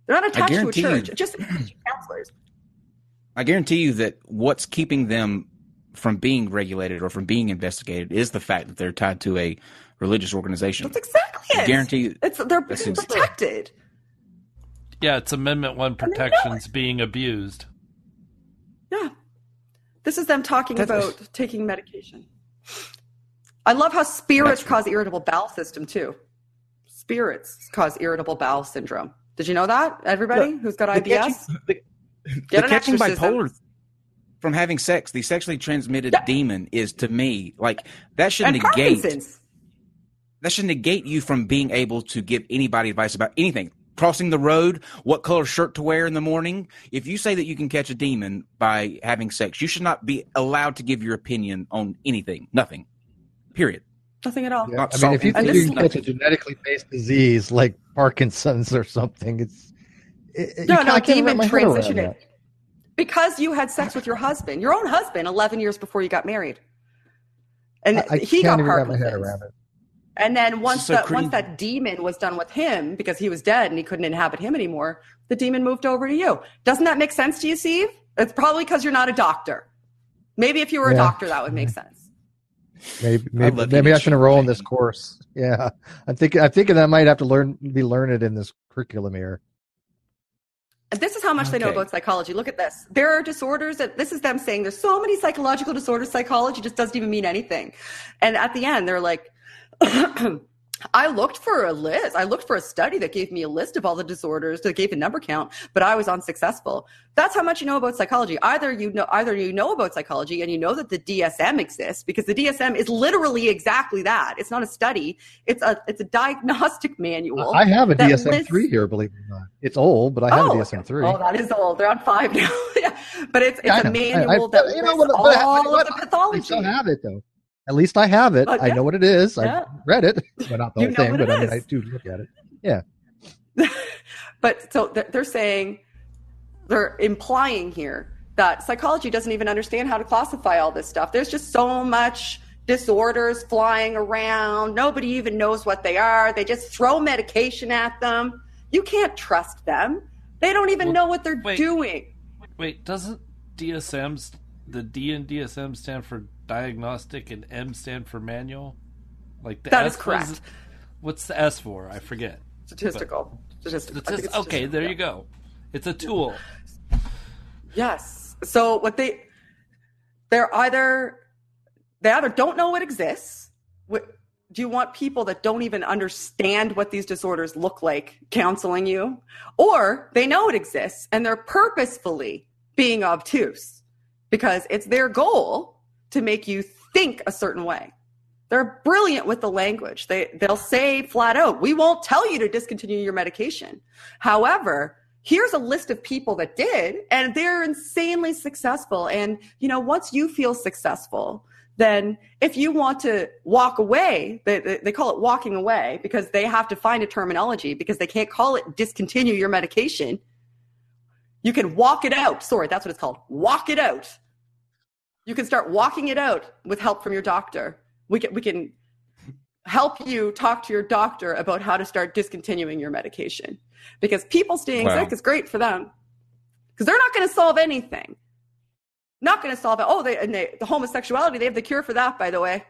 They're not attached to a guarantee you- church. Just Christian counselors. I guarantee you that what's keeping them from being regulated or from being investigated is the fact that they're tied to a religious organization. That's exactly I it. guarantee you. They're That's protected. Yeah, it's Amendment 1 protections being abused. Yeah. This is them talking That's- about taking medication. I love how spirits cause irritable bowel system too. Spirits cause irritable bowel syndrome. Did you know that? Everybody who's got IBS? The Get an catching exorcism. bipolar from having sex, the sexually transmitted demon, is to me like that should And negate. Parkinson's. That should negate you from being able to give anybody advice about anything. Crossing the road, what color shirt to wear in the morning. If you say that you can catch a demon by having sex, you should not be allowed to give your opinion on anything. Nothing. Period. Nothing at all. Yeah. Not I mean, if you solving- think this you can catch a genetically based disease like Parkinson's or something, it's No, I can't demon wrap my head around transitioned that. it. Because you had sex with your husband, your own husband, 11 years before you got married. And I he can't got even wrap my head Parkinson's. around it. And then once So once that demon was done with him, because he was dead and he couldn't inhabit him anymore, the demon moved over to you. Doesn't that make sense to you, Steve? It's probably because you're not a doctor. Maybe if you were a Yeah. doctor, that would make sense. Maybe love maybe I eating should enroll in this course. Yeah, I'm thinking I might have to be learned in this curriculum here. And this is how much they know Okay. about psychology. Look at this. There are disorders that this is them saying there's so many psychological disorders. Psychology just doesn't even mean anything. And at the end, they're like, I looked for a list. I looked for a study that gave me a list of all the disorders that gave a number count, but I was unsuccessful. That's how much you know about psychology. Either you know about psychology and you know that the DSM exists, because the DSM is literally exactly that. It's not a study. It's a diagnostic manual. I have a that DSM-3 lists- here, believe it or not. It's old, but I have a DSM-3. Oh, that is old. They're on 5 now. Yeah. But it's Yeah, I a know. manual I- that you lists know what- all but of the I pathology. still have it though. At least I have it. I Yeah. know what it is. Yeah. I've read it. Well, not the You whole know thing, what but it I mean, is. I do look at it. Yeah. But so they're saying, they're implying here that psychology doesn't even understand how to classify all this stuff. There's just so much disorders flying around. Nobody even knows what they are. They just throw medication at them. You can't trust them. They don't even know what they're doing. Wait, doesn't the D in DSM stand for diagnostic and M stand for manual? Like That is correct. What's the S for? I forget. Statistical. I think it's Okay, statistical, there yeah. you go. It's a tool. Yes. So what they either don't know what exists. Do you want people that don't even understand what these disorders look like counseling you? Or they know it exists and they're purposefully being obtuse because it's their goal to make you think a certain way. They're brilliant with the language. They'll say flat out, we won't tell you to discontinue your medication. However, here's a list of people that did, and they're insanely successful. And, once you feel successful, then if you want to walk away, they call it walking away because they have to find a terminology because they can't call it discontinue your medication. You can walk it out. Sorry, that's what it's called. Walk it out. You can start walking it out with help from your doctor. We can help you talk to your doctor about how to start discontinuing your medication because people staying sick is great for them because they're not going to solve anything. Not going to solve it. Oh, the homosexuality, they have the cure for that, by the way.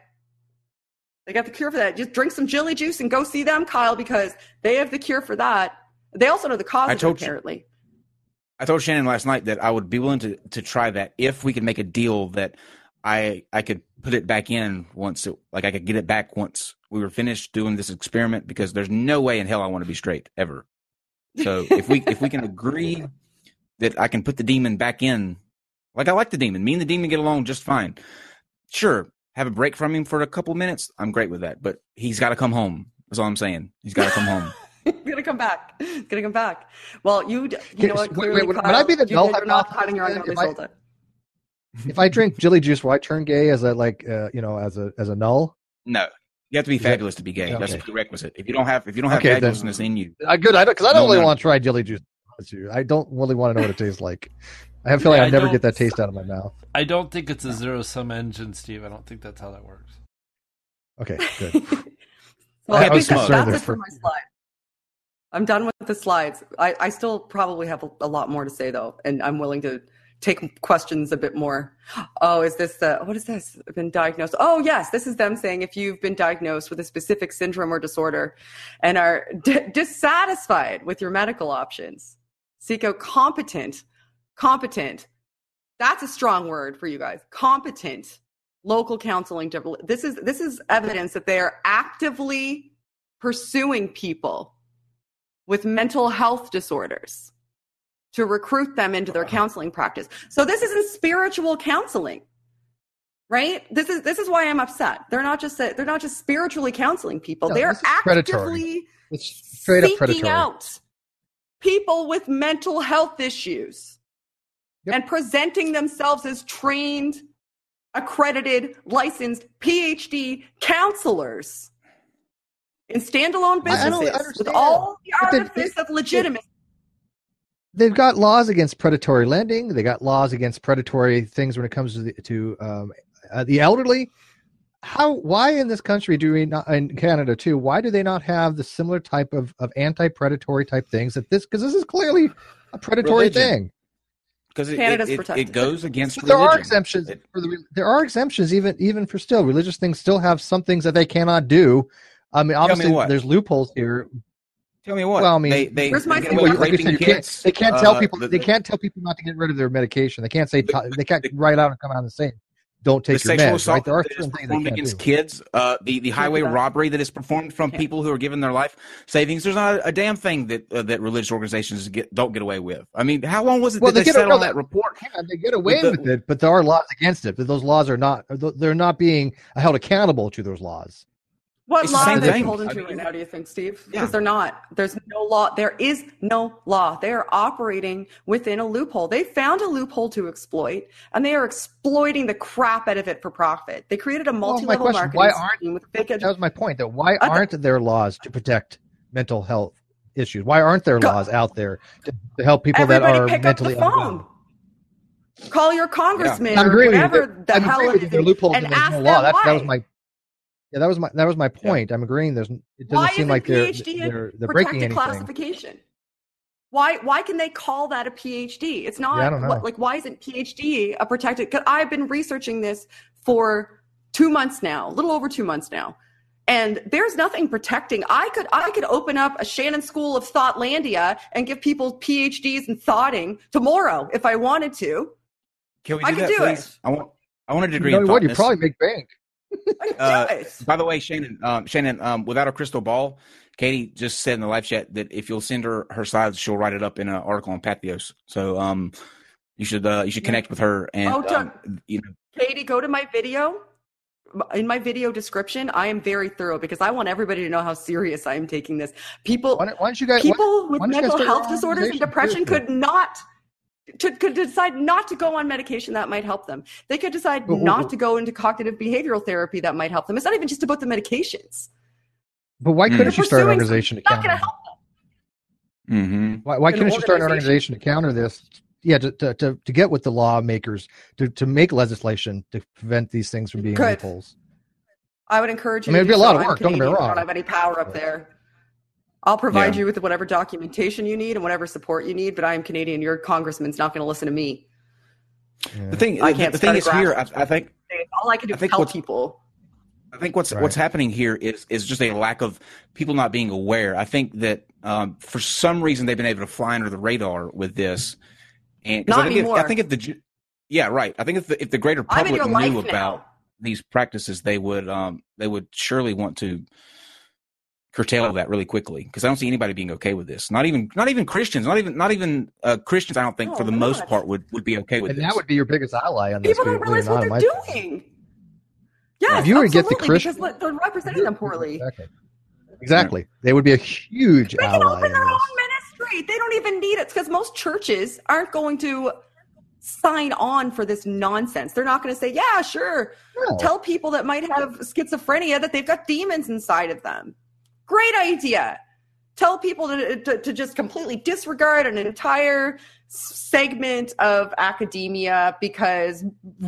They got the cure for that. Just drink some Jilly Juice and go see them, Kyle, because they have the cure for that. They also know the cause of it, apparently. I told Shannon last night that I would be willing to try that if we could make a deal that I could put it back in once, I could get it back once we were finished doing this experiment because there's no way in hell I want to be straight ever. So if we can agree that I can put the demon back in, like I like the demon, me and the demon get along just fine. Sure, have a break from him for a couple minutes. I'm great with that, but he's got to come home. That's all I'm saying. He's got to come home. He's gonna come back. He's gonna come back. Well, you know what? Clearly, would Kyle, I be the null you're not hypothesis cutting your own then? numbers all the time. If I drink Jilly Juice, will I turn gay as a as a null? No, you have to be fabulous to be gay. Okay. That's a prerequisite. If you don't have Okay, fabulousness in you, Good. Because I don't really No. want to try Jilly Juice. I don't really want to know what it tastes like. I have a feeling Yeah, I I never don't- get that taste out of my mouth. I don't think it's a zero-sum engine, Steve. I don't think that's how that works. Okay, good. Well, I I was think smug. that's concerned it for my slide. I'm done with the slides. I still probably have a lot more to say, though, and I'm willing to take questions a bit more. Oh, is this what is this? Been diagnosed? Oh, yes, this is them saying if you've been diagnosed with a specific syndrome or disorder and are dissatisfied with your medical options, seek out competent. That's a strong word for you guys. Competent local counseling. This is evidence that they are actively pursuing people with mental health disorders to recruit them into their counseling practice. So this isn't spiritual counseling, right? This is why I'm upset. They're not just spiritually counseling people. No, they're actively seeking out people with mental health issues and presenting themselves as trained, accredited, licensed PhD counselors in standalone businesses with all the artifice of legitimacy. They've got laws against predatory lending. They got laws against predatory things when it comes to the elderly. Why in this country do we not, in Canada too? Why do they not have the similar type of anti-predatory type things because this is clearly a predatory thing. Because it goes against religion. There are exemptions. There are exemptions even for still religious things. Still have some things that they cannot do. I mean, obviously, there's loopholes here. Tell me what. Well, I mean, they can't tell people. They can't tell people not to get rid of their medication. They can't say they can't write out and come out and say, "Don't take your meds." Right? There are certain things they can't against do. kids. The highway robbery that is performed from people who are given their life savings. There's not a damn thing that religious organizations don't get away with. I mean, how long was it that they said on that report? They get away with it, but there are laws against it. But those laws are not. They're not being held accountable to those laws. What law are they holding to right now, do you think, Steve? Because they're not. There's no law. There is no law. They are operating within a loophole. They found a loophole to exploit, and they are exploiting the crap out of it for profit. They created a multi-level marketing scheme with fake. That was my point. That why aren't there laws to protect mental health issues? Why aren't there laws out there to help people that are mentally unwell? Call your congressman or whatever the hell it is, and ask them why. That was my point. I'm agreeing. It doesn't seem like they're breaking anything. Classification. Why can they call that a PhD? It's not. I don't know. Why isn't PhD a protected? Because I've been researching this for 2 months now, a little over 2 months now, and there's nothing protecting. I could open up a Shannon School of Thoughtlandia and give people PhDs in thoughting tomorrow if I wanted to. Can we do that, please? I want a degree. You know what? You probably make bank. By the way, Shannon, without a crystal ball, Katie just said in the live chat that if you'll send her slides, she'll write it up in an article on Patheos. So you should connect with her and Katie, go to my video. In my video description, I am very thorough because I want everybody to know how serious I am taking this. People with mental health disorders and depression could decide not to go on medication that might help them. They could decide not to go into cognitive behavioral therapy that might help them. It's not even just about the medications. But why couldn't you start an organization to counter? Not going to help them. Mm-hmm. Why couldn't you start an organization to counter this? Yeah, to get with the lawmakers to make legislation to prevent these things from being loopholes. I would encourage you. I mean, it'd be a lot of work. Don't get me wrong. I don't have any power up there. I'll provide you with whatever documentation you need and whatever support you need, but I am Canadian. Your congressman's not going to listen to me. Yeah. The thing is here, I think all I can do is help people. I think what's happening here is just a lack of people not being aware. I think that for some reason they've been able to fly under the radar with this. And not anymore. I think if the greater public knew about these practices, they would surely want to curtail that really quickly, because I don't see anybody being okay with this. Not even Christians. Not even Christians. I don't think for the most part would be okay with this. And that would be your biggest ally on this. People don't realize what they're doing. Yes, if you were to get the Christians, because they're representing them poorly. Exactly. They would be a huge ally. They can open their own ministry. They don't even need it, because most churches aren't going to sign on for this nonsense. They're not going to say, yeah, sure. No. Tell people that might have schizophrenia that they've got demons inside of them. Great idea. Tell people to just completely disregard an entire segment of academia because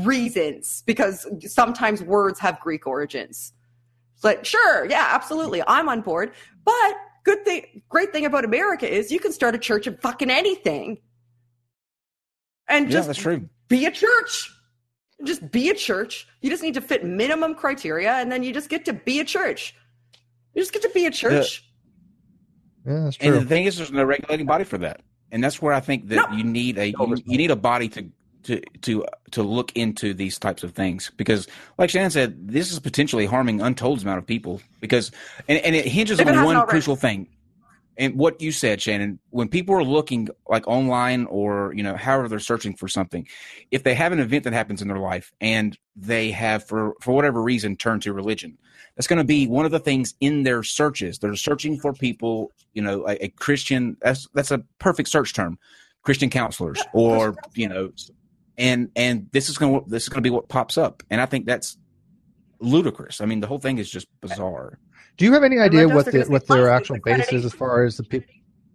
sometimes words have Greek origins. It's like, sure, yeah, absolutely, I'm on board. But great thing about America is you can start a church of fucking anything. And just that's true. Be a church. Just be a church. You just need to fit minimum criteria, and then you just get to be a church. You just get to be a church. Yeah, that's true. And the thing is, there's no regulating body for that, and that's where I think that you need a body to look into these types of things, because, like Shannon said, this is potentially harming untold amount of people. Because and it hinges on one crucial thing. And what you said, Shannon, when people are looking like online or, however they're searching for something, if they have an event that happens in their life and they have, for whatever reason, turned to religion, that's going to be one of the things in their searches. They're searching for people, a Christian. That's a perfect search term, Christian counselors, or, and this is going to be what pops up. And I think that's ludicrous. I mean, the whole thing is just bizarre. Do you have any idea what their actual base is as far as the people?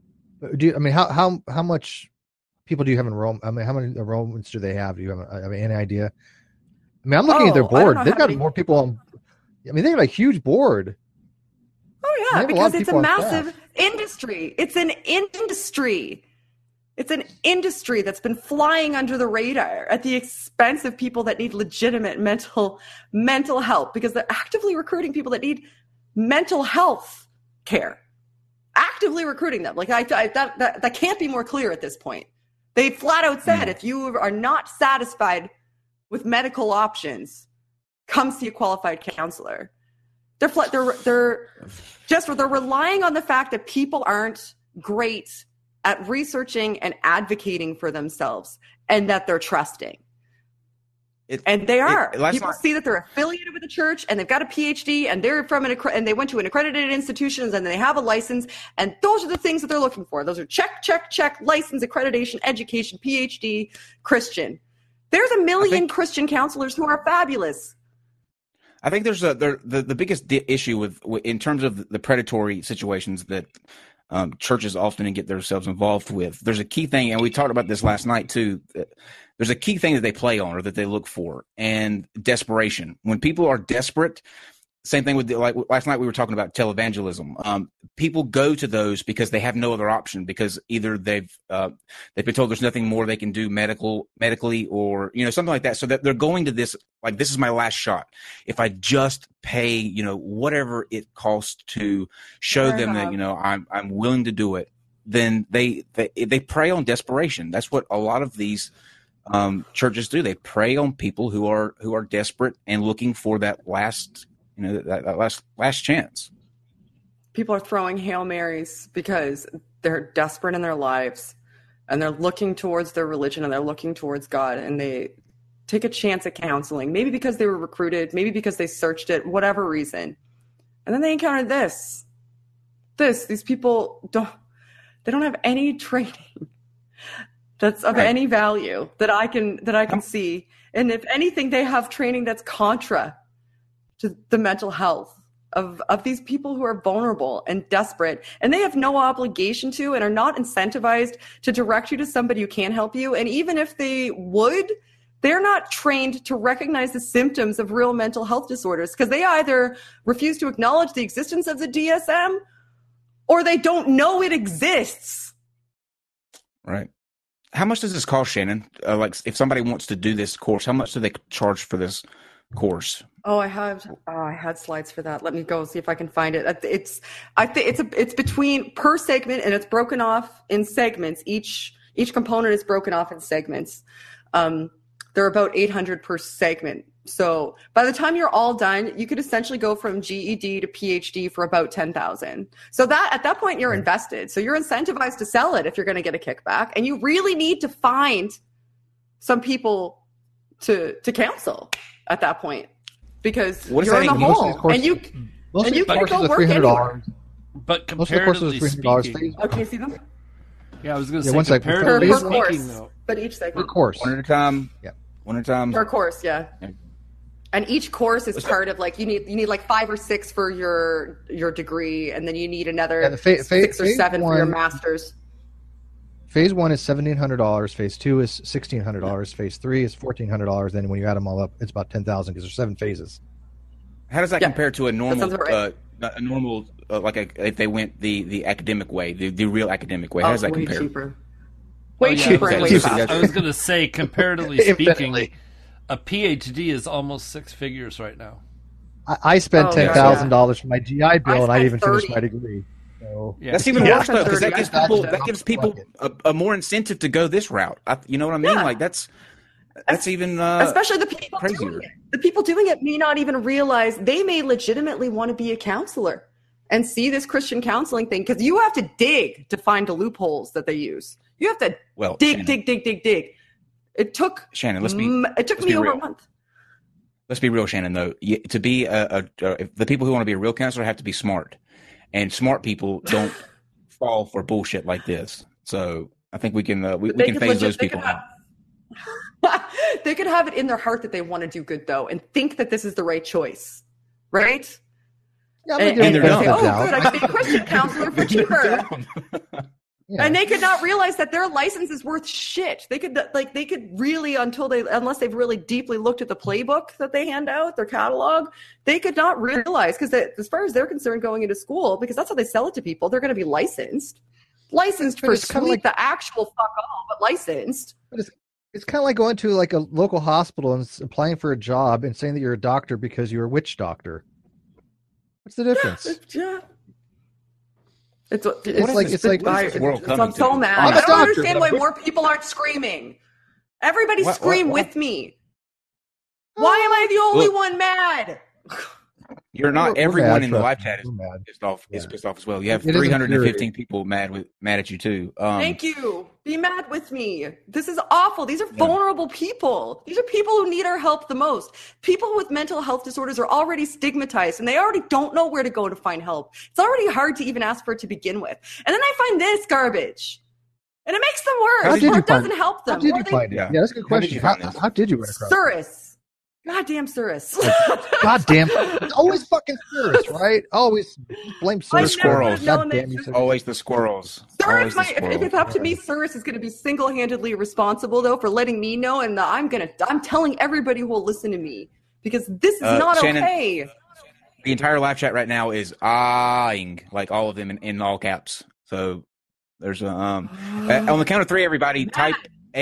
How much people do you have in Rome? I mean, how many enrollments do they have? Do you have any idea? I mean, I'm looking at their board. They've got more people on. I mean, they have a huge board. Oh yeah, because it's a massive industry. It's an industry. It's an industry that's been flying under the radar at the expense of people that need legitimate mental help, because they're actively recruiting people that need mental health care, actively recruiting them. Like that can't be more clear at this point. They flat out said, if you are not satisfied with medical options, come see a qualified counselor. They're relying on the fact that people aren't great at researching and advocating for themselves, and that they're trusting. And they are. People see that they're affiliated with the church, and they've got a PhD, and they're and they went to an accredited institutions, and they have a license, and those are the things that they're looking for. Those are check, license, accreditation, education, PhD, Christian. There's a million Christian counselors who are fabulous. I think there's the biggest issue with in terms of the predatory situations that churches often get themselves involved with. There's a key thing, and we talked about this last night too. There's a key thing that they play on, or that they look for, and desperation. When people are desperate, same thing with like last night we were talking about televangelism. People go to those because they have no other option, because either they've been told there's nothing more they can do medically, or something like that. So that they're going to this, like, this is my last shot. If I just pay whatever it costs to show them that I'm willing to do it, then they prey on desperation. That's what a lot of these churches do. They prey on people who are desperate and looking for that last that last chance. People are throwing Hail Marys because they're desperate in their lives, and they're looking towards their religion, and they're looking towards God, and they take a chance at counseling, maybe because they were recruited, maybe because they searched it, whatever reason. And then they encounter these people don't have any training that's of any value that I can see. And if anything, they have training that's contra to the mental health of these people who are vulnerable and desperate, and they have no obligation to, and are not incentivized to direct you to somebody who can help you. And even if they would, they're not trained to recognize the symptoms of real mental health disorders, because they either refuse to acknowledge the existence of the DSM, or they don't know it exists. Right. How much does this cost, Shannon? Like, if somebody wants to do this course, how much do they charge for this course? I had slides for that. Let me go see if I can find it. It's between per segment, and it's broken off in segments. Each component is broken off in segments. They're about $800 per segment. So by the time you're all done, you could essentially go from GED to PhD for about $10,000. So that at that point you're invested. So you're incentivized to sell it if you're going to get a kickback, and you really need to find some people to counsel at that point, because you're in the hole, and you can go work anywhere. But comparatively speaking, okay, see them? Yeah, I was going to say comparatively speaking, though. But each segment. Per course. One at a time. Yeah. One at a time. Per course, yeah. And each course is part of, like, you need like 5 or 6 for your degree, and then you need another 6 or 7 for your master's. Phase 1 is $1,700. Phase 2 is $1,600. Phase 3 is $1,400. Then when you add them all up, it's about $10,000, because there's 7 phases. How does that compare to a normal a normal if they went the academic way, the real academic way? How does that way compare? cheaper. Way yeah, cheaper and way cheaper. faster. I was going to say, comparatively speaking, Infinitely. a PhD is almost 6 figures right now. I spent Oh, $10,000 for my GI Bill, and I spent even finished 30. my degree. So Yeah. That's even Yeah. worse though, because that gives Yeah. people a more incentive to go this route. You know what I mean? Yeah. Like that's even Especially the people crazier. doing it. The people doing it may not even realize they may legitimately want to be a counselor and see this Christian counseling thing, because you have to dig to find the loopholes that they use. You have to dig. It took Shannon, let's me over real. a month. Let's be real, Shannon. Though to be the people who want to be a real counselor have to be smart, and smart people don't fall for bullshit like this. So I think we can phase those people out. They could have it in their heart that they want to do good, though, and think that this is the right choice, right? Yeah, And they're say, dumb. oh, good, I can be a Christian counselor for cheaper. Yeah. And they could not realize that their license is worth shit. They could really, unless they've really deeply looked at the playbook that they hand out, their catalog, they could not realize, because as far as they're concerned going into school, because that's how they sell it to people, they're going to be licensed for it's kinda sweet, like- the actual fuck all, but licensed. It's kind of like going to like a local hospital and applying for a job and saying that you're a doctor because you're a witch doctor. What's the difference? Yeah. It's What is this world coming I'm so to? mad. I'm a I don't doctor, understand but why I'm- more people aren't screaming. Everybody What- scream what- with me. Why am I the only one mad? You're not. We're Everyone mad, in the trust live me, chat is we're mad. pissed off. Is Yeah. pissed off as well. You have It is 315 people mad at you too. Thank you. Be mad with me. This is awful. These are vulnerable people. These are people who need our help the most. People with mental health disorders are already stigmatized, and they already don't know where to go to find help. It's already hard to even ask for it to begin with. And then I find this garbage. And it makes them worse. How did Or you it doesn't find- help them. How did Or you they- find it? Yeah. Yeah, that's a good How did question. you How, find this? how did you run across it? Surus. Goddamn Surus. Goddamn. It's always fucking Cirrus, right? Always blame I Cirrus. never would've known God that damn you, Cirrus. Always the squirrels. Surus, Always the if it's squirrels. up to me, Surus is going to be single-handedly responsible, though, for letting me know, and I'm telling everybody who will listen to me, because this is not Shannon, okay. The entire live chat right now is ahhing, like all of them in all caps. So there's on the count of three, everybody type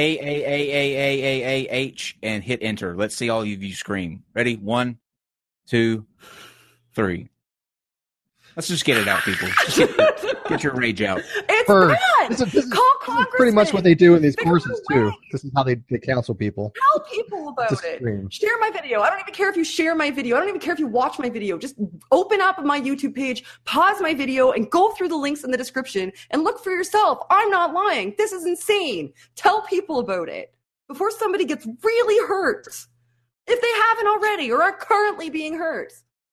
A and hit enter. Let's see all of you scream. Ready? 1, 2, 3. Let's just get it out, people. Just get your rage out. It's Bird. bad. This is Call Congress. pretty much what they do in these They courses go too. away. This is how they counsel people. Tell people about Just it. scream. Share my video. I don't even care if you share my video. I don't even care if you watch my video. Just open up my YouTube page, pause my video, and go through the links in the description and look for yourself. I'm not lying. This is insane. Tell people about it before somebody gets really hurt, if they haven't already or are currently being hurt.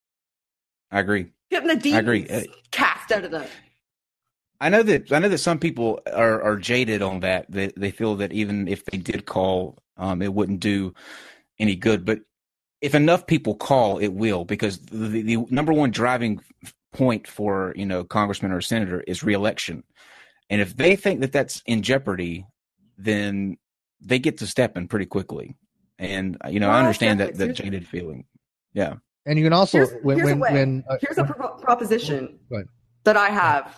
I agree. Getting the demons agree. cast out of them. I know that some people are jaded on that. They feel that even if they did call, it wouldn't do any good. But if enough people call, it will, because the number one driving point for congressman or senator is reelection. And if they think that that's in jeopardy, then they get to stepping pretty quickly. And I understand that jaded feeling. Yeah. And you can also Here's a proposition Go ahead. that I have.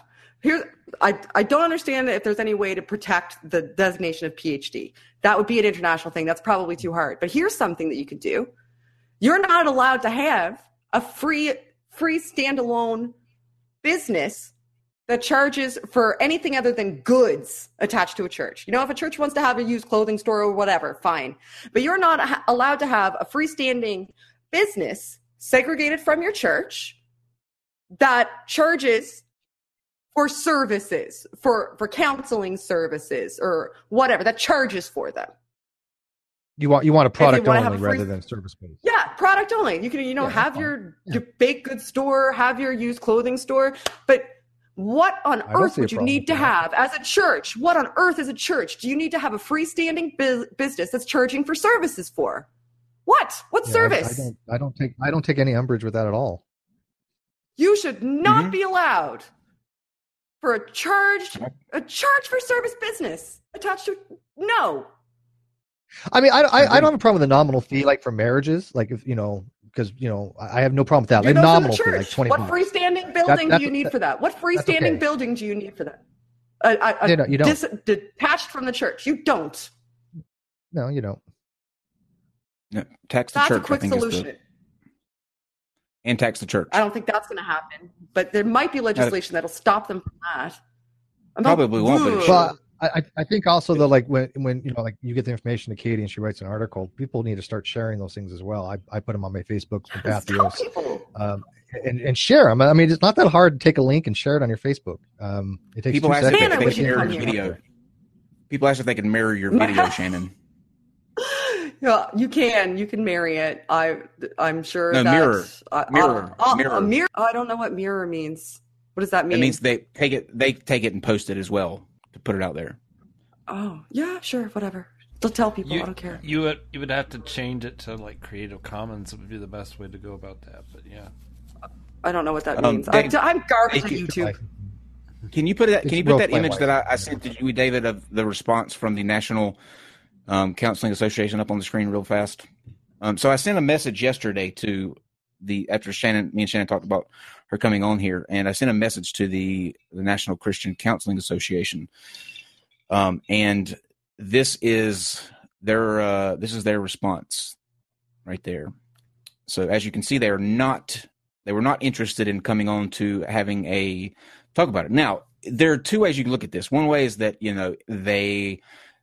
I don't understand if there's any way to protect the designation of PhD. That would be an international thing. That's probably too hard. But here's something that you could do. You're not allowed to have a free standalone business that charges for anything other than goods attached to a church. If a church wants to have a used clothing store or whatever, fine. But you're not allowed to have a freestanding business segregated from your church that charges for services, for counseling services or whatever, that charges for them. You want a product wanna only have a free- rather than service based. Yeah, product only. You can, have fine. your baked goods store, have your used clothing store, but what on don't earth see a would you problem need with to that. have as a church? What on earth as a church do you need to have a freestanding business that's charging for services for? What? What Yeah, service? I don't take any umbrage with that at all. You should not Mhm. be allowed for a charge for service business attached to no. I mean, I don't have a problem with a nominal fee, like for marriages. Like if because I have no problem with that. Do Like those in the nominal fee, church. like 20. What freestanding building do you need for that? What freestanding okay. building do you need for that? You don't. Detached from the church. You don't. No, you don't. No, tax the That's church. a quick solution. And tax the church. I don't think that's going to happen, but there might be legislation that'll stop them from that. Probably won't, but it should. Well, I think also though, like when like you get the information to Katie and she writes an article, people need to start sharing those things as well. I put them on my Facebook from Tell Pathos, people. and share them. I mean, it's not that hard to take a link and share it on your Facebook. It takes People 2 ask if seconds. they we can should mirror come your here. video. People ask if they can mirror your video, Shannon. Yeah, you can marry it. I'm sure. No, that, mirror. A mirror. I don't know what mirror means. What does that mean? It means they take it and post it as well to put it out there. Oh yeah, sure, whatever. They'll tell people. I don't care. You would have to change it to like Creative Commons. It would be the best way to go about that. But yeah, I don't know what that means. Dave, I'm garbage at YouTube. Can you put that? Can you put that image white. that I sent to you, David, of the response from the National Counseling Association up on the screen real fast? So I sent a message yesterday to after me and Shannon talked about her coming on here, and I sent a message to the National Christian Counseling Association, and this is their response right there. So as you can see, they were not interested in coming on to having a talk about it. Now, there are two ways you can look at this. One way is that they've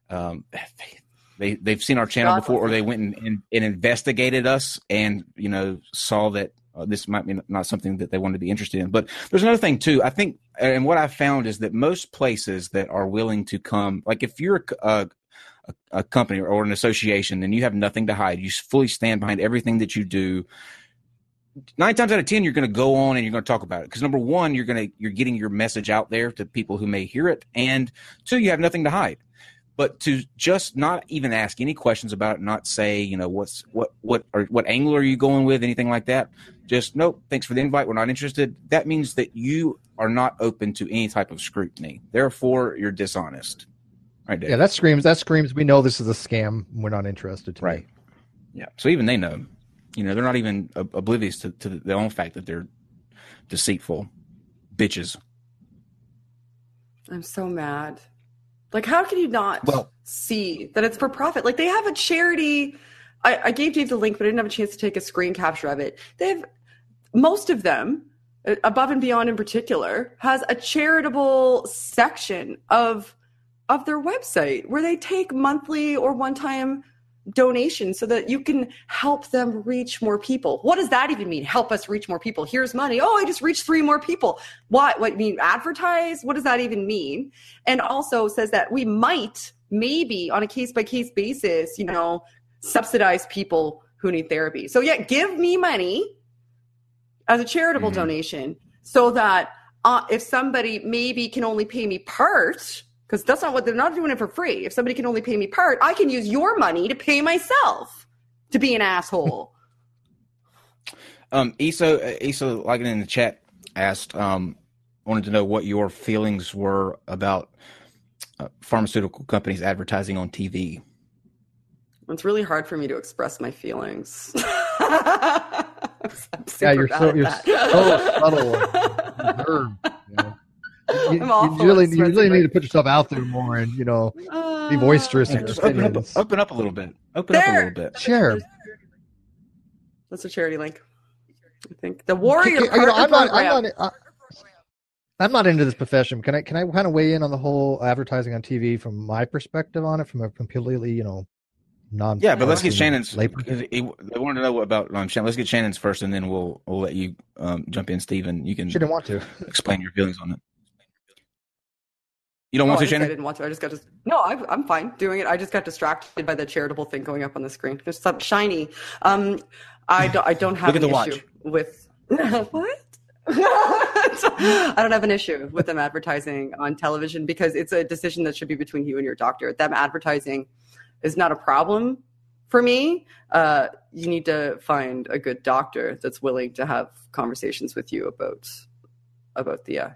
seen our channel before, or they went and investigated us and saw that this might be not something that they wanted to be interested in. But there's another thing too. I think, and what I found is that most places that are willing to come, like if you're a company or an association and you have nothing to hide, you fully stand behind everything that you do, 9 times out of 10, you're going to go on and you're going to talk about it. Because number one, you're getting your message out there to people who may hear it. And 2, you have nothing to hide. But to just not even ask any questions about it, not say, what angle are you going with, anything like that. Just, nope, thanks for the invite. We're not interested. That means that you are not open to any type of scrutiny. Therefore, you're dishonest. Right, Dave? Yeah, that screams. We know this is a scam. We're not interested. Right. Yeah. So even they know. They're not even oblivious to their own fact that they're deceitful bitches. I'm so mad. Like, how can you not see that it's for profit? Like, they have a charity. I gave Dave the link, but I didn't have a chance to take a screen capture of it. They have, most of them, Above and Beyond in particular, has a charitable section of their website where they take monthly or one-time donations so that you can help them reach more people. What does that even mean? Help us reach more people. Here's money. Oh, I just reached 3 more people. What mean advertise? What does that even mean? And also says that we might, maybe on a case-by-case basis, subsidize people who need therapy. So yeah, give me money as a charitable donation so that if somebody maybe can only pay me part, because that's not what they're not doing it for free. If somebody can only pay me part, I can use your money to pay myself to be an asshole. Isa, like in the chat, asked, wanted to know what your feelings were about pharmaceutical companies advertising on TV. It's really hard for me to express my feelings. You're so subtle and reserved. You really need to put yourself out there more and be boisterous. Yeah, just open up a little bit. Open up a little bit. Share. That's a charity link. I think the Warrior. I'm not into this profession. Can I kind of weigh in on the whole advertising on TV from my perspective on it, from a completely non. Yeah, but let's get Shannon's. They wanted to know about Shannon. Let's get Shannon's first, and then we'll let you jump in, Stephen. You can. She didn't want to explain your feelings on it. You don't want to, Shannon? I didn't want to. I just got to. No, I'm fine doing it. I just got distracted by the charitable thing going up on the screen. There's something shiny. I don't have an issue with what? I don't have an issue with them advertising on television because it's a decision that should be between you and your doctor. Them advertising is not a problem for me. You need to find a good doctor that's willing to have conversations with you about the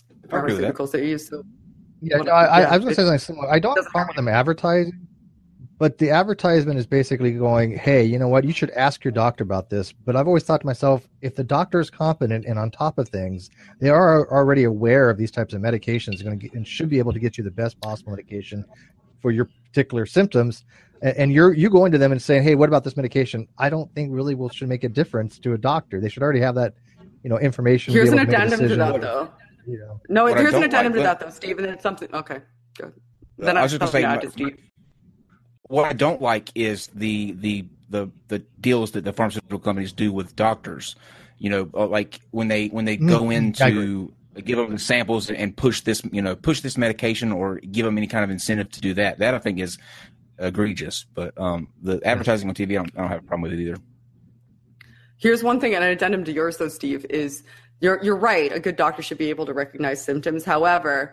pharmaceuticals that you use. So I was going to say something similar. I don't have a problem with them advertising, But the advertisement is basically going, hey, you know what? You should ask your doctor about this. But I've always thought to myself, if the doctor is competent and on top of things, they are already aware of these types of medications and should be able to get you the best possible medication for your particular symptoms. And you going to them and saying, hey, what about this medication? I don't think really should make a difference to a doctor. They should already have that, information. Here's an addendum to that, though. No, What here's I an don't addendum like- to that, though, Steve. And then it's something. Okay, good. Then I was just something gonna to add say, to Steve. what I don't like is the deals that the pharmaceutical companies do with doctors. Like when they go into give them samples and push this medication or give them any kind of incentive to do that. That I think is egregious. But the advertising on TV, I don't have a problem with it either. Here's one thing, and an addendum to yours, though, Steve, is you're right. A good doctor should be able to recognize symptoms. However,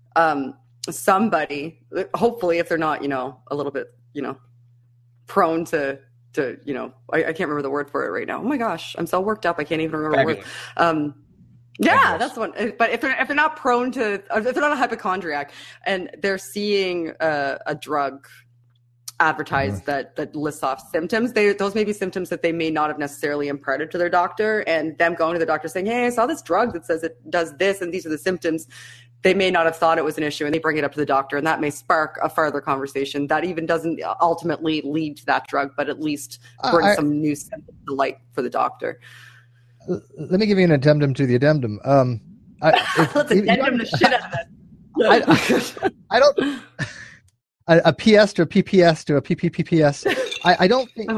somebody, hopefully, if they're not, a little bit, prone to, I can't remember the word for it right now. Oh my gosh, I'm so worked up. I can't even remember the word. Yeah, that's the one. But if they're not prone to, if they're not a hypochondriac and they're seeing a drug advertised that lists off symptoms, those may be symptoms that they may not have necessarily imparted to their doctor, and them going to the doctor saying, hey, I saw this drug that says it does this and these are the symptoms. They may not have thought it was an issue, and they bring it up to the doctor, and that may spark a further conversation that even doesn't ultimately lead to that drug, but at least bring some new symptoms to light for the doctor. Let me give you an addendum to the addendum. Let's addendum the shit out of this. I don't. A PS to a PPS to a PPPPS. I don't think.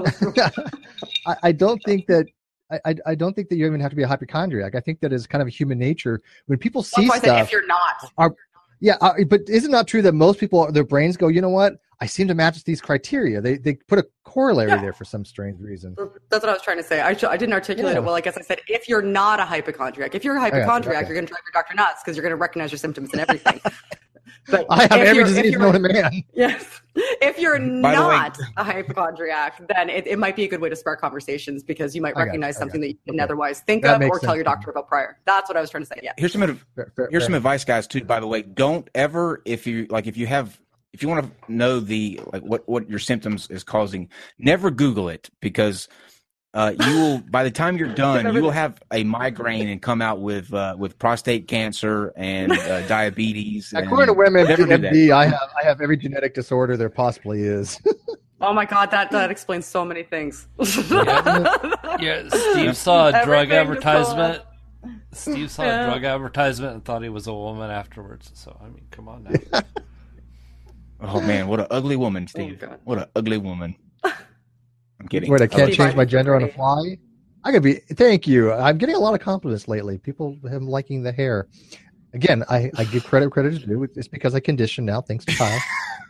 I don't think that. I don't think that you even have to be a hypochondriac. I think that is kind of a human nature. When people see That's why I stuff, said if you're not. but isn't that true that most people, their brains go, you know what? I seem to match these criteria. They put a corollary there for some strange reason. That's what I was trying to say. I didn't articulate it well. I guess I said if you're not a hypochondriac. If you're a hypochondriac, you're going to drive your doctor nuts because you're going to recognize your symptoms and everything. But I have every disease known to man. Yes. If you're not a hypochondriac, then it might be a good way to spark conversations because you might recognize something that you didn't otherwise think of or tell your doctor about prior. That's what I was trying to say. Yeah. Here's some advice, guys, too, by the way. Don't ever, if you want to know what your symptoms is causing, never Google it, because you will, by the time you're done, you will have a migraine and come out with prostate cancer and diabetes. According to women, MD, I have every genetic disorder there possibly is. Oh my God, that explains so many things. Yeah, Steve saw a drug advertisement. Steve saw a drug advertisement and thought he was a woman afterwards. So I mean, come on now. Oh man, what an ugly woman, Steve! What an ugly woman. I'm kidding. Wait, I can't change my gender on the fly? I could be. Thank you. I'm getting a lot of compliments lately. People have liking the hair. Again, I give credit is due. It's because I condition now, thanks to Kyle.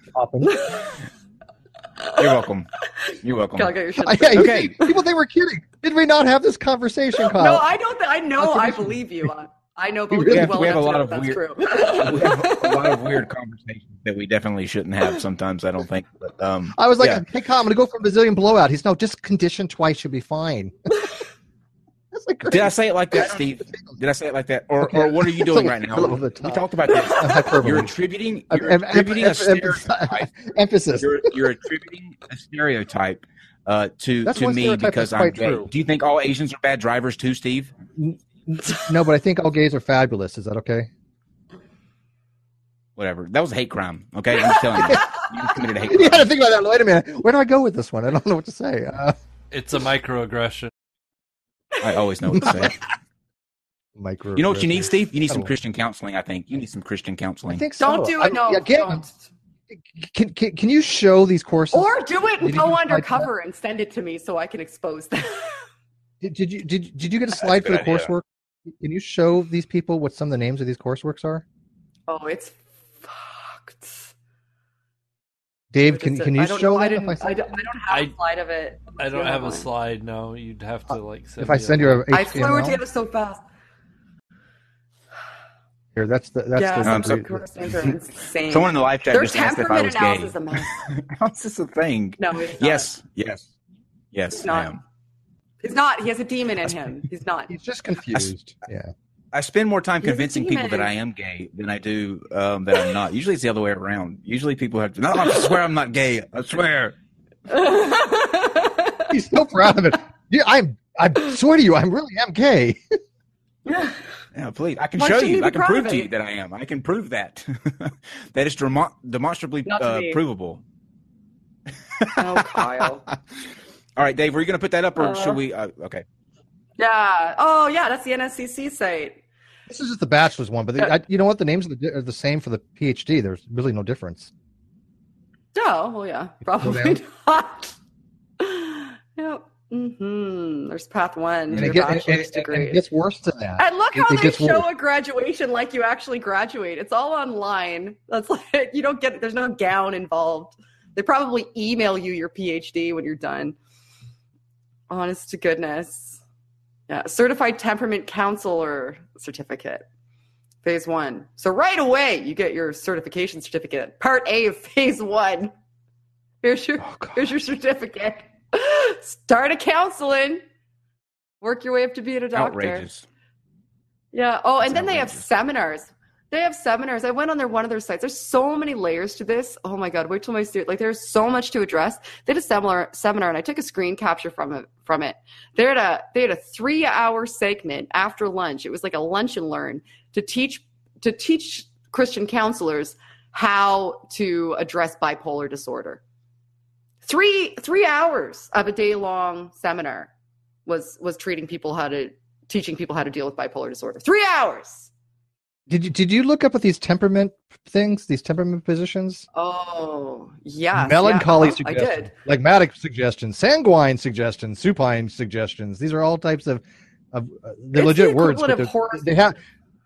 You're welcome. You're welcome. Kyle, get your shit Okay. People think we're kidding. Did we not have this conversation, Kyle? No, I don't. I know. I believe you. I know both we you have, well we have a enough lot to know of that's weird, true. we have a lot of weird conversations that we definitely shouldn't have sometimes, I don't think. But I was like, hey, Kyle, I'm going to go for a Brazilian blowout. He's no, just condition twice should be fine. That's like did I say it like that, Steve? Did I say it like that? Or what are you doing right now? We talked about this. You're attributing a stereotype. Emphasis. You're attributing a stereotype to me because I'm gay. True. Do you think all Asians are bad drivers too, Steve? No, but I think all gays are fabulous. Is that okay? Whatever. That was a hate crime. Okay, I'm just telling you. You committed a hate crime. You got to think about that. Wait a minute. Where do I go with this one? I don't know what to say. It's a microaggression. I always know what to say. You know what you need, Steve? You need some Christian counseling. I think you need some Christian counseling. I think so. Don't do it. No. Again, can you show these courses? Or do it and go undercover and send it to me so I can expose them. Did you get a slide for the coursework? Can you show these people what some of the names of these courseworks are? Oh, it's fucked. Dave, can you show I them? don't have a slide of it. I don't have a slide. No, you'd have to send. If I send you a HTML, I flew it together so fast. Here, that's the insane. Someone in the live chat Their just asked if I was gay. Is a mess. How's this a thing? No, it's not. Yes. It's not. I am. He's not. He has a demon in him. He's not. He's just confused. Yeah. I spend more time You're the convincing people that demon. I am gay than I do that I'm not. Usually it's the other way around. Usually people have to, no, I swear I'm not gay. I swear. He's so proud of it. Yeah, I swear to you, I really am gay. Yeah, please. I can Why show shouldn't you. you be I can proud prove of to it? you that I am. I can prove that. That is demonstrably Not to me. provable. Oh, Kyle. All right, Dave, were you going to put that up or should we? Okay. Yeah. Oh, yeah. That's the NSCC site. This is just the bachelor's one, but you know what? The names are the same for the PhD. There's really no difference. Oh, well, yeah. Probably not. Yep. There's path one to your bachelor's degree. And it gets worse than that. And look how It they gets show worse. a graduation like you actually graduate. It's all online. That's like, you don't get, there's no gown involved. They probably email you your PhD when you're done. Honest to goodness. Yeah. Certified temperament counselor certificate. Phase 1. So right away, you get your certification certificate. Part A of phase 1. Here's your certificate. Start a counseling. Work your way up to being a doctor. Outrageous. Yeah. Oh, and That's then they have outrageous. seminars. They have seminars. I went on one of their sites. There's so many layers to this. Oh my God. Wait till my student. Like there's so much to address. They had a seminar and I took a screen capture from it. They had a 3-hour segment after lunch. It was like a lunch and learn to teach Christian counselors how to address bipolar disorder. 3 hours of a day-long seminar was teaching people how to deal with bipolar disorder. 3 hours. Did you look up at these temperament things, these temperament positions? Oh, yes. Melancholy I suggestions, did. phlegmatic suggestions, sanguine suggestions, supine suggestions. These are all types of they're It's legit the words. equivalent But of horse- they have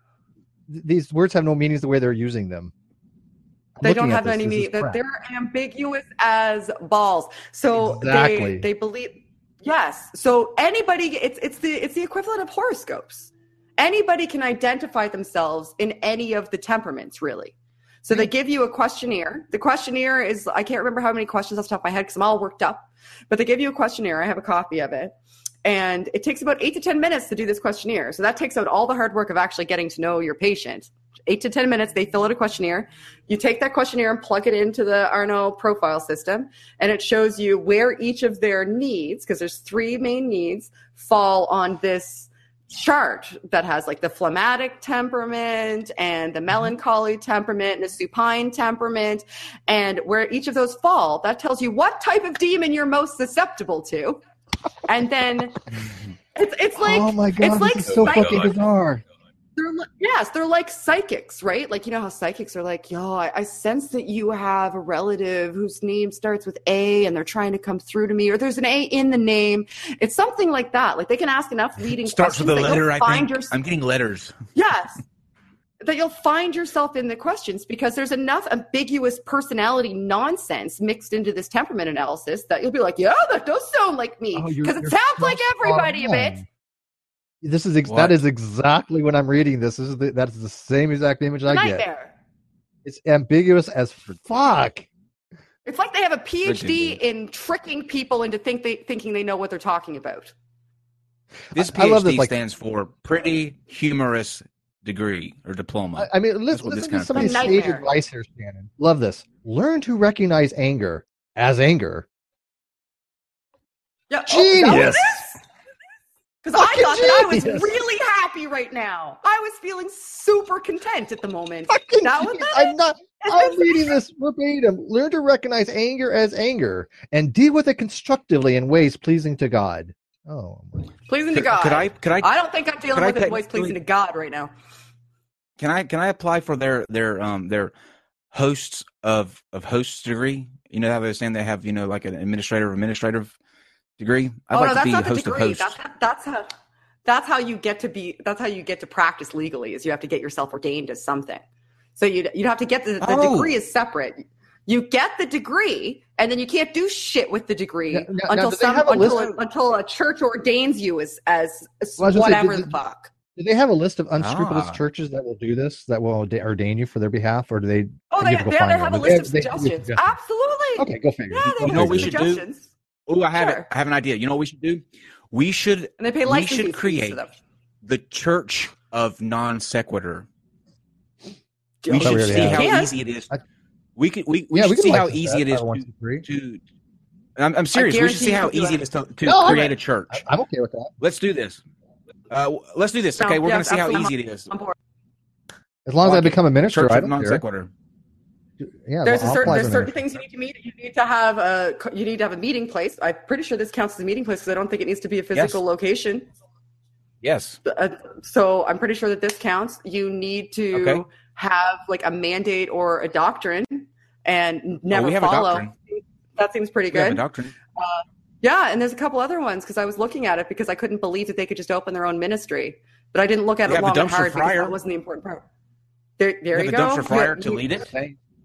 these words have no meanings the way they're using them. They don't have any meaning. They're ambiguous as balls. So Exactly. they believe. Yes. So anybody, it's the equivalent of horoscopes. Anybody can identify themselves in any of the temperaments, really. So they give you a questionnaire. The questionnaire is, I can't remember how many questions off the top of my head because I'm all worked up, but they give you a questionnaire. I have a copy of it. And it takes about 8 to 10 minutes to do this questionnaire. So that takes out all the hard work of actually getting to know your patient. 8 to 10 minutes, they fill out a questionnaire. You take that questionnaire and plug it into the Arno profile system, and it shows you where each of their needs, because there's 3 main needs, fall on this chart that has like the phlegmatic temperament and the melancholy temperament and the supine temperament, and where each of those fall, that tells you what type of demon you're most susceptible to. And then it's like, oh my God, it's like this is so psychic- fucking bizarre. They're like psychics, right? Like, you know how psychics are like, yo, I sense that you have a relative whose name starts with A and they're trying to come through to me, or there's an A in the name. It's something like that. Like they can ask enough leading Starts questions with a that letter, you'll I find think. I'm getting letters. Yes. That you'll find yourself in the questions because there's enough ambiguous personality nonsense mixed into this temperament analysis that you'll be like, yeah, that does sound like me. Oh, Because you're it sounds so like everybody a spot bit. on. This is What? that is exactly when I'm reading this. That is the same exact image I get. Nightmare. It's ambiguous as fuck. It's like they have a PhD Ridiculous. in tricking people into thinking they know what they're talking about. This I love this, PhD like- stands for Pretty Humorous Degree or Diploma. I mean, That's what listen this to kind of some of these thing- sage Nightmare. advice here, Shannon. Love this. Learn to recognize anger as anger. Yeah, Genius. Because I Fucking thought that I was genius. really happy right now. I was feeling super content at the moment. Fucking That was genius. I'm reading this verbatim. Learn to recognize anger as anger and deal with it constructively in ways pleasing to God. Oh, pleasing to God. Could I I don't think I'm dealing could I with it voice technically- pleasing to God right now. Can I apply for their hosts of hosts degree? You know how they're saying they have, you know, like an administrative degree. I'd like to that's be not the host of degree. hosts. That's how you get to practice legally. Is you have to get yourself ordained as something. So you'd have to get the Oh. degree is separate. You get the degree, and then you can't do shit with the degree Now, do they have a list of- until a church ordains you as Well, I was gonna say, whatever did- the fuck. do they have a list of unscrupulous Ah. churches that will do this, that will ordain you for their behalf, or do they? Oh, you they have to go find have a one? list of They give you suggestions. Absolutely. Okay, go figure. Yeah, they You know have what we should do? suggestions. Oh, I have Sure. an idea. You know what we should do? We should And they pay we licensing should fees to create them. the church of non sequitur. Yeah, We should we see already how have. easy it is. I- We should could see how license easy that, it is 501c3. to I'm serious. We should see guarantee how you can easy do it is to No, I'm- create a church. I'm okay with that. Let's do this. Let's do this. No, Okay, we're going yes, to see how absolutely. easy it is. On board. As long as I Like it. become a minister, Church I of don't non care. sequitur. Yeah, There's I'll apply there's for certain ministry. things you need to meet. You need to have a meeting place. I'm pretty sure this counts as a meeting place because I don't think it needs to be a physical Yes. location. Yes. So I'm pretty sure that this counts. You need to Okay. have like a mandate or a doctrine and never we have a follow. doctrine. That seems pretty We have a good. doctrine. Yeah, and there's a couple other ones because I was looking at it because I couldn't believe that they could just open their own ministry. But I didn't look at We it have a long and dumpster hard because fryer. that wasn't the important part. There We you have a go. dumpster fryer Yeah, to lead it.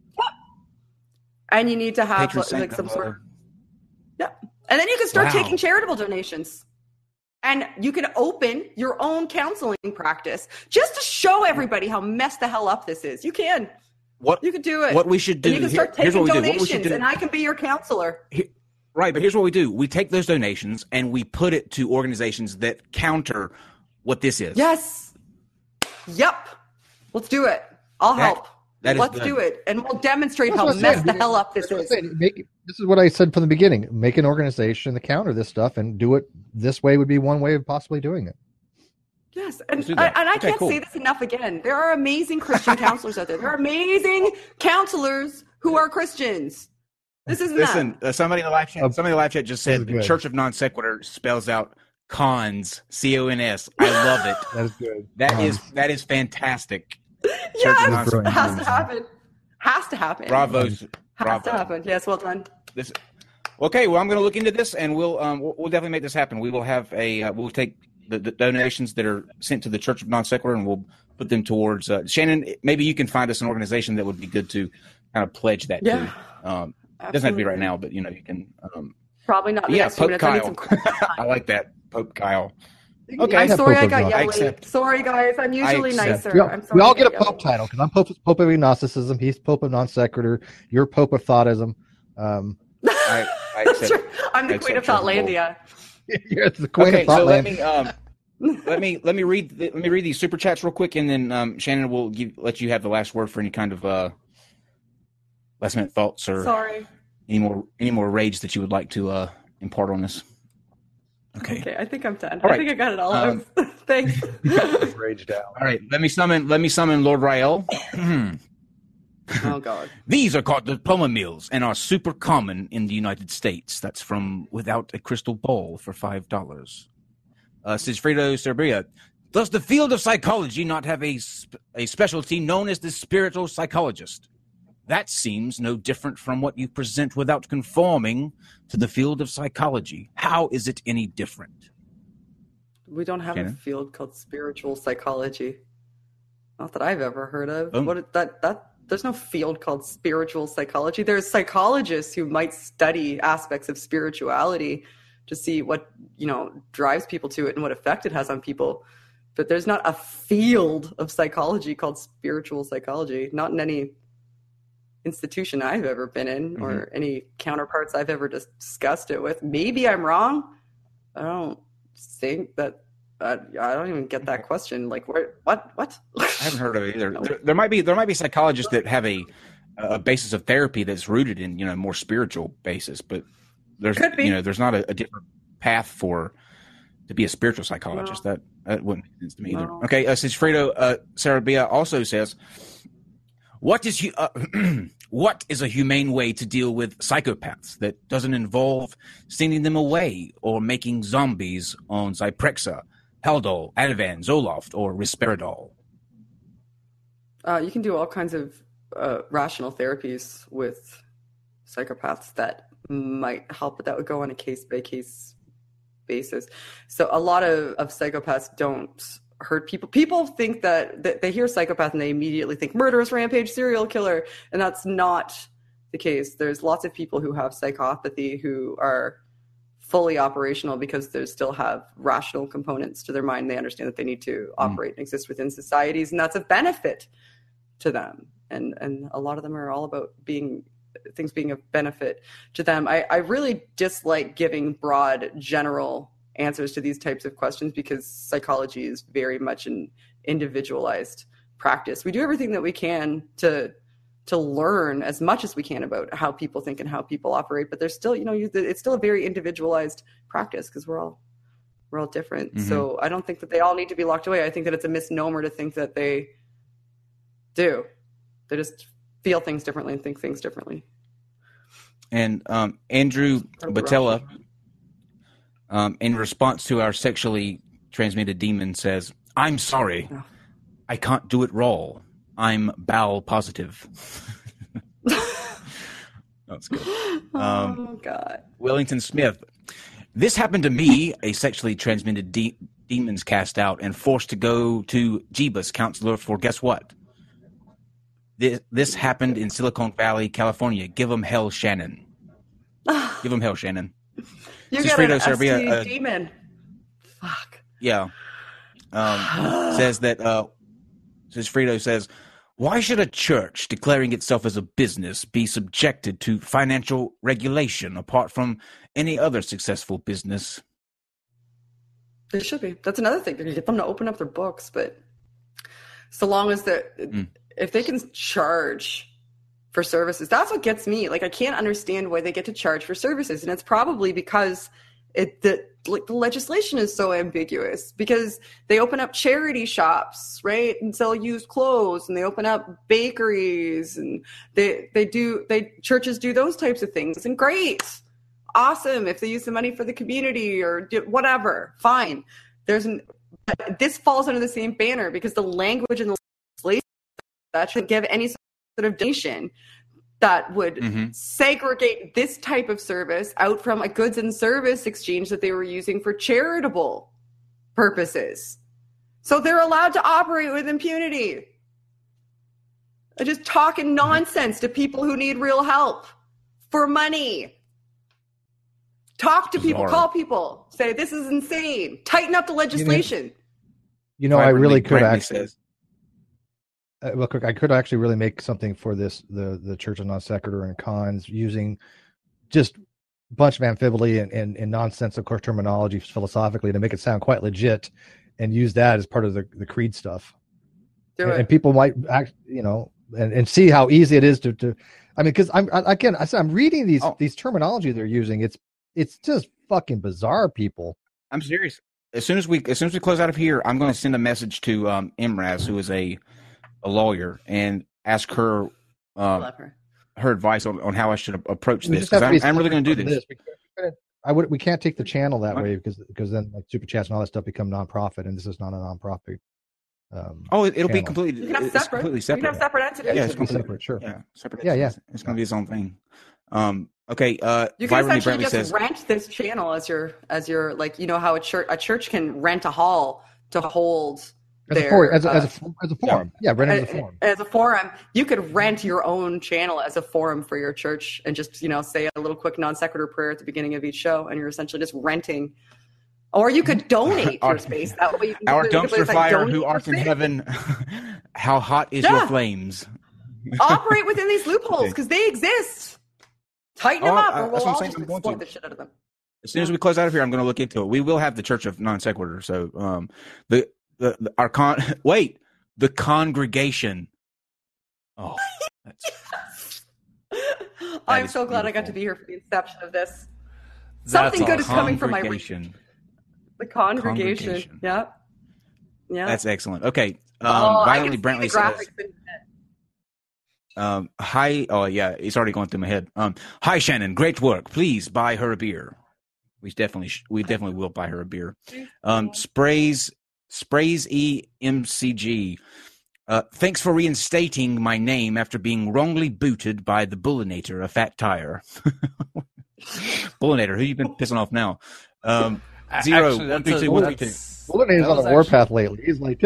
and you need to have Patron saint like some of, sort of yeah. And then you can start Wow. taking charitable donations. And you can open your own counseling practice just to show everybody how messed the hell up this is. You can. What You can do it. What we should do. And you can start here's taking what we do. What we should donations, do. and I can be your counselor. Right, but here's what we do. We take those donations and we put it to organizations that counter what this is. Yes. Yep. Let's do it. I'll help. that is Let's good. do it. And we'll demonstrate That's how what I'm messed saying. the hell up this That's what I'm is. saying. This is what I said from the beginning. Make an organization to counter this stuff and do it this way would be one way of possibly doing it. Yes, and Let's do that. I Okay, can't cool. say this enough again. There are amazing Christian counselors out there. There are amazing counselors who are Christians. This isn't Listen, somebody in the live chat. Oh, Somebody in the live chat just said that's the good. Church of Non Sequitur spells out cons, CONS. I love it. That is good. That is fantastic. that. Church of Yes, Non it Brilliant. has to happen. Has to happen. Bravos. Has Bravo. to happen. Yes, well done. This, okay, well, I'm going to look into this, and we'll definitely make this happen. We will have we'll take the donations that are sent to the Church of Non Sequitur, and we'll put them towards Shannon. Maybe you can find us an organization that would be good to kind of pledge that Yeah, to. It doesn't have to be right absolutely. now, but you can. Probably not in the Yeah, next few Pope minutes. I need Kyle. some quiet time. I like that, Pope Kyle. Okay, I'm sorry I got I yelly. accept. Sorry, guys. I'm usually accept. nicer. I'm sorry We all I get a got pope yelly. title because I'm Pope of Agnosticism. He's Pope of Non Sequitur. You're Pope of Thoughtism. I accept. Sure. I'm the I queen of accept your Thoughtlandia. You're the Queen Okay, of so let Thoughtland. me let me read these super chats real quick, and then Shannon will let you have the last word for any kind of last minute thoughts or Sorry. any more rage that you would like to impart on us. Okay. I think I'm done. All I right. think I got it all out. Thanks. Raged out. All right. Let me summon Lord Rael. Oh God. These are called diploma mills and are super common in the United States. That's from Without a Crystal Ball for $5. Sigfrido Serbia. Does the field of psychology not have a specialty known as the spiritual psychologist? That seems no different from what you present without conforming to the field of psychology. How is it any different? We don't have Shannon? a field called spiritual psychology. Not that I've ever heard of. Boom. There's no field called spiritual psychology. There's psychologists who might study aspects of spirituality to see what, drives people to it and what effect it has on people. But there's not a field of psychology called spiritual psychology, not in any institution I've ever been in or any counterparts I've ever discussed it with. Maybe I'm wrong. I don't think that. I don't even get that question. Like, what? I haven't heard of it either. There might be psychologists that have a basis of therapy that's rooted in more spiritual basis, but Could be. there's not a different path to be a spiritual psychologist. No. That wouldn't make sense to me either. No. Okay, Sigfrido Sarabia also says, what is a humane way to deal with psychopaths that doesn't involve sending them away or making zombies on Zyprexa, Haldol, Ativan, Zoloft, or Risperidol? You can do all kinds of rational therapies with psychopaths that might help, but that would go on a case-by-case basis. So a lot of psychopaths don't hurt people. People think that they hear psychopath and they immediately think murderous, rampage, serial killer, and that's not the case. There's lots of people who have psychopathy who are fully operational because they still have rational components to their mind. They understand that they need to operate and exist within societies, and that's a benefit to them. And a lot of them are all about things being of benefit to them. I really dislike giving broad, general answers to these types of questions because psychology is very much an individualized practice. We do everything that we can to learn as much as we can about how people think and how people operate, but there's still, it's still a very individualized practice because we're all different. Mm-hmm. So I don't think that they all need to be locked away. I think that it's a misnomer to think that they do. They just feel things differently and think things differently. And Andrew Batella, in response to our sexually transmitted demon, says, "I'm sorry, I can't do it raw. I'm bowel positive." That's good. Oh God. Wellington Smith, "This happened to me, a sexually transmitted demons cast out and forced to go to Jeebus counselor for guess what? This happened in Silicon Valley, California. Give them hell, Shannon. Give them hell, Shannon." You got an ST demon. Fuck. Yeah. Says that, says Frito says, "Why should a church declaring itself as a business be subjected to financial regulation apart from any other successful business?" They should be. That's another thing. They're going to get them to open up their books, but so long as if they can charge for services, that's what gets me. Like, I can't understand why they get to charge for services, and it's probably because the legislation is so ambiguous, because they open up charity shops, right, and sell used clothes, and they open up bakeries, and churches do those types of things. And great, awesome, if they use the money for the community or whatever, fine. But this falls under the same banner because the language in the legislation that should give any sort of donation that would segregate this type of service out from a goods and service exchange that they were using for charitable purposes. So they're allowed to operate with impunity. They're just talking nonsense to people who need real help for money. Talk to people, call people, say this is insane. Tighten up the legislation. I really could actually. I could actually really make something for this, the Church of Non Sequitur and Cons, using just a bunch of amphibly and nonsensical terminology philosophically to make it sound quite legit, and use that as part of the creed stuff. And people might act, and see how easy it is to. I mean, because I'm reading these terminology they're using. It's just fucking bizarre, people. I'm serious. As soon as we close out of here, I'm going to send a message to Imraz, who is a lawyer, and ask her her advice on how I should approach this, because I'm really going to do this. We can't take the channel that way because then like super chats and all that stuff become nonprofit, and this is not a nonprofit. It'll be completely. You can have separate. Completely separate. You can have separate entities. Yeah, it's completely separate. Sure. Yeah, separate. Yeah, entities. Yeah. It's going to be its own thing. Okay. You can essentially just rent this channel as your like, how a church can rent a hall to hold. As a forum. Yeah, rent it as a forum. As a forum, you could rent your own channel as a forum for your church and just, say a little quick non sequitur prayer at the beginning of each show, and you're essentially just renting. Or you could donate your space. That way you can our dumpster fire, who art in heaven, how hot is your flames? Operate within these loopholes because they exist. Tighten them up, or we'll all just exploit the shit out of them. As soon as we close out of here, I'm going to look into it. We will have the Church of Non Sequitur. So the congregation. Oh, I'm so glad I got to be here for the inception of this. Something good is coming from my region. The congregation. Yeah. That's excellent. Okay. Violently Brantley says. Hi. Oh yeah, it's already going through my head. Hi Shannon, great work. Please buy her a beer. We definitely will buy her a beer. Sprays EMCG. Thanks for reinstating my name after being wrongly booted by the Bullinator, a fat tire. Bullinator, who you been pissing off now? 0 1 3 2 1 3 2. Bullinator's on the warpath lately. He's like,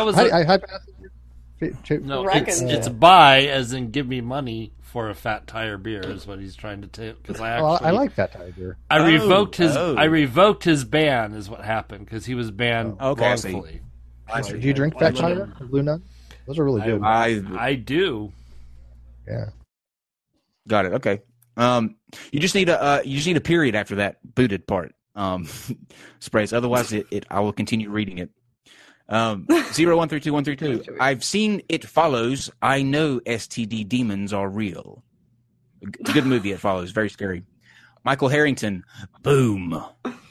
it's buy as in give me money for a fat tire beer is what he's trying to take. Because I like fat tire beer. I revoked his ban is what happened because he was banned wrongfully. Do you drink fat tire? Blue Nun? Those are really good. I do. Yeah. Got it. Okay. You just need a period after that booted part. Sprays. Otherwise, I will continue reading it. 0132. I've seen It Follows. I know STD demons are real. Good movie, It Follows. Very scary. Michael Harrington. Boom.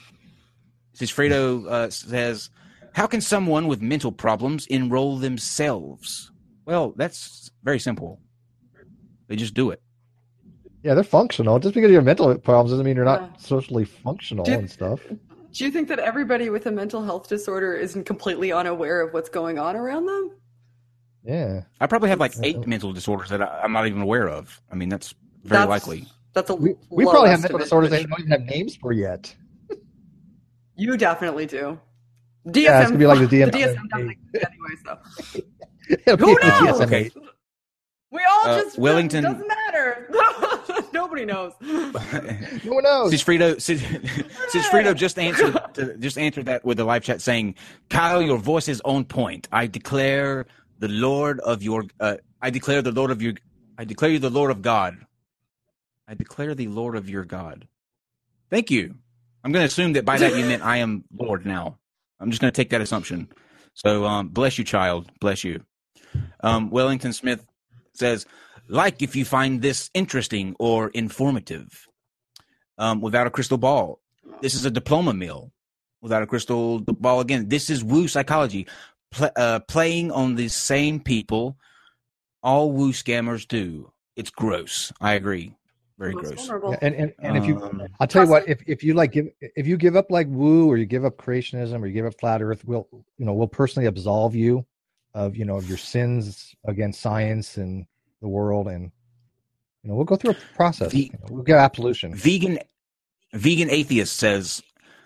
Fredo says, how can someone with mental problems enroll themselves? Well, that's very simple. They just do it. Yeah, they're functional. Just because you have mental problems doesn't mean you're not socially functional and stuff. Do you think that everybody with a mental health disorder isn't completely unaware of what's going on around them? Yeah. I probably have like 8 mental disorders that I'm not even aware of. I mean, that's very likely. That's a we probably have mental disorders they don't even have names for yet. You definitely do. DSM, yeah, it's gonna be like the DSM definitely anyway. So who knows? Okay. We all just Wellington. Doesn't matter. Nobody knows. No one knows. Sigfrido just answered that with the live chat saying, "Kyle, your voice is on point. I declare the Lord of your. I declare the Lord of your. I declare you the Lord of God. I declare the Lord of your God." Thank you. I'm going to assume that by that you meant I am Lord now. I'm just going to take that assumption. So bless you, child. Bless you. Wellington Smith says, like if you find this interesting or informative. Without a crystal ball. This is a diploma mill. Without a crystal ball again. This is woo psychology. Playing on the same people all woo scammers do. It's gross. I agree. Very gross. Yeah, and if you, I'll tell you what, if you give up like woo, or you give up creationism, or you give up flat Earth, we'll personally absolve you of of your sins against science and the world, and we'll go through a process. We'll get absolution. Vegan atheist says,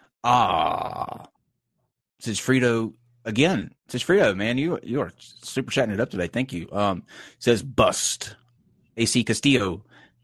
says Frito again. Says Frito, man, you are super chatting it up today. Thank you. Says bust. AC Castillo.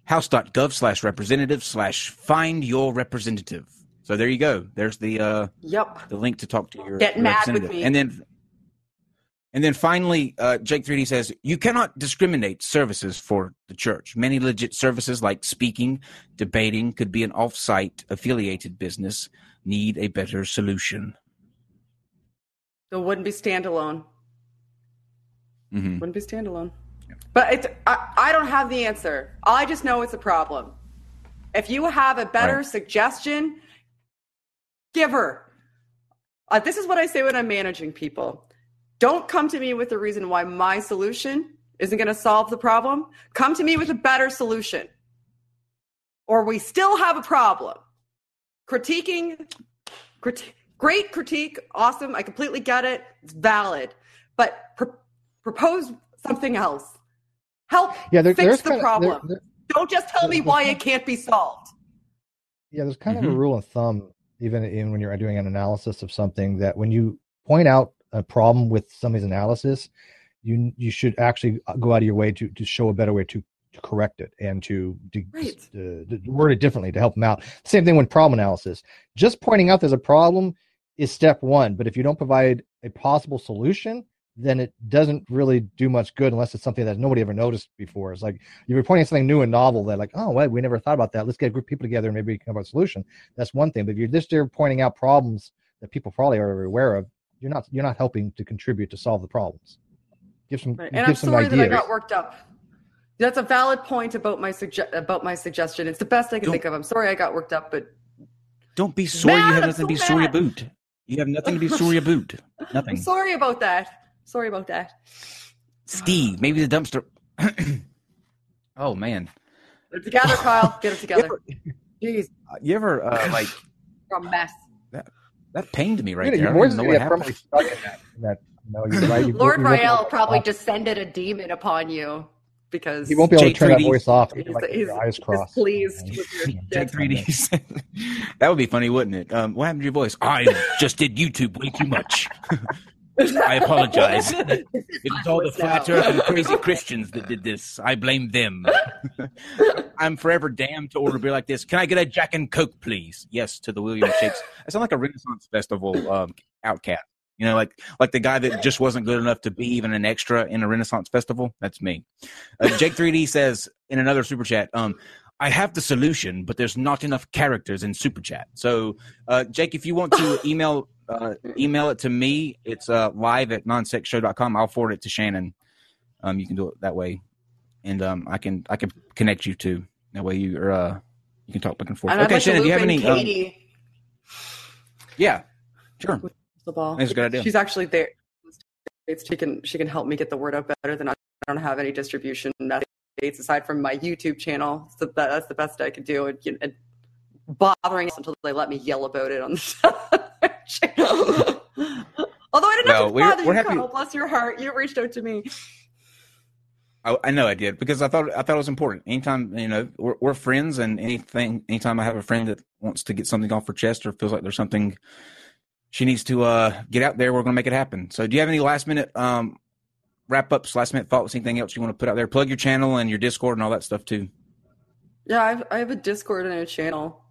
House.gov/representative/find your representative. So there you go. There's the link to talk to your representative. Mad with me. And then finally, Jake 3D says, you cannot discriminate services for the church. Many legit services like speaking, debating could be an off-site affiliated business. Need a better solution. It wouldn't be standalone. Mm-hmm. Wouldn't be standalone. But I don't have the answer. I just know it's a problem. If you have a better suggestion, give her. This is what I say when I'm managing people. Don't come to me with the reason why my solution isn't going to solve the problem. Come to me with a better solution. Or we still have a problem. Great critique, awesome. I completely get it. It's valid. But propose something else. Help fix the problem. Don't just tell me why it can't be solved. Yeah, there's kind of a rule of thumb, even when you're doing an analysis of something, that when you point out a problem with somebody's analysis, you should actually go out of your way to show a better way to correct it and to word it differently to help them out. Same thing with problem analysis. Just pointing out there's a problem is step one, but if you don't provide a possible solution, then it doesn't really do much good unless it's something that nobody ever noticed before. It's like you're pointing something new and novel that like, oh, wait, we never thought about that. Let's get a group of people together and maybe come up with a solution. That's one thing. But if you're just there pointing out problems that people probably are aware of, you're not helping to contribute to solve the problems. Give some And I'm sorry that I got worked up. That's a valid point about my suggestion. It's the best I can think of. I'm sorry I got worked up, but don't be sorry. You have nothing to be sorry about. You have nothing to be sorry about. Nothing. I'm sorry about that. Steve, maybe the dumpster. Oh man. Get it together, Kyle. Get it together. Jeez. You ever You're a mess. That pained me right there. Your voice is permanently stuck in that. You're right. Lord Rael probably descended a demon upon you because he won't be able to turn that voice off. He's eyes crossed. Pleased with your Jake 3D. That would be funny, wouldn't it? What happened to your voice? I just did YouTube way too much. I apologize. It was all the flat earth and crazy Christians that did this. I blame them. I'm forever damned to order beer like this. Can I get a Jack and Coke, please? Yes, to the William Shakes. I sound like a Renaissance Festival outcast. Like the guy that just wasn't good enough to be even an extra in a Renaissance Festival. That's me. Jake 3D says in another super chat, I have the solution, but there's not enough characters in super chat. So, Jake, if you want to email email it to me. It's live@nonsexshow.com. I'll forward it to Shannon. You can do it that way, and I can connect you too. That way you can talk back and forth. And okay, Shannon, do you have any? Katie. Yeah, sure. The ball. That's a good idea. She's actually there. She can help me get the word out better than I don't have any distribution methods aside from my YouTube channel. So that's the best I could do. And bothering us until they let me yell about it on the channel. Although I didn't have to bother you, Carl, bless your heart. You reached out to me. I know I did because I thought it was important. Anytime we're friends, and anytime I have a friend that wants to get something off her chest or feels like there's something she needs to get out there, we're going to make it happen. So, do you have any last minute wrap ups, last minute thoughts, anything else you want to put out there? Plug your channel and your Discord and all that stuff too. Yeah, I have a Discord and a channel.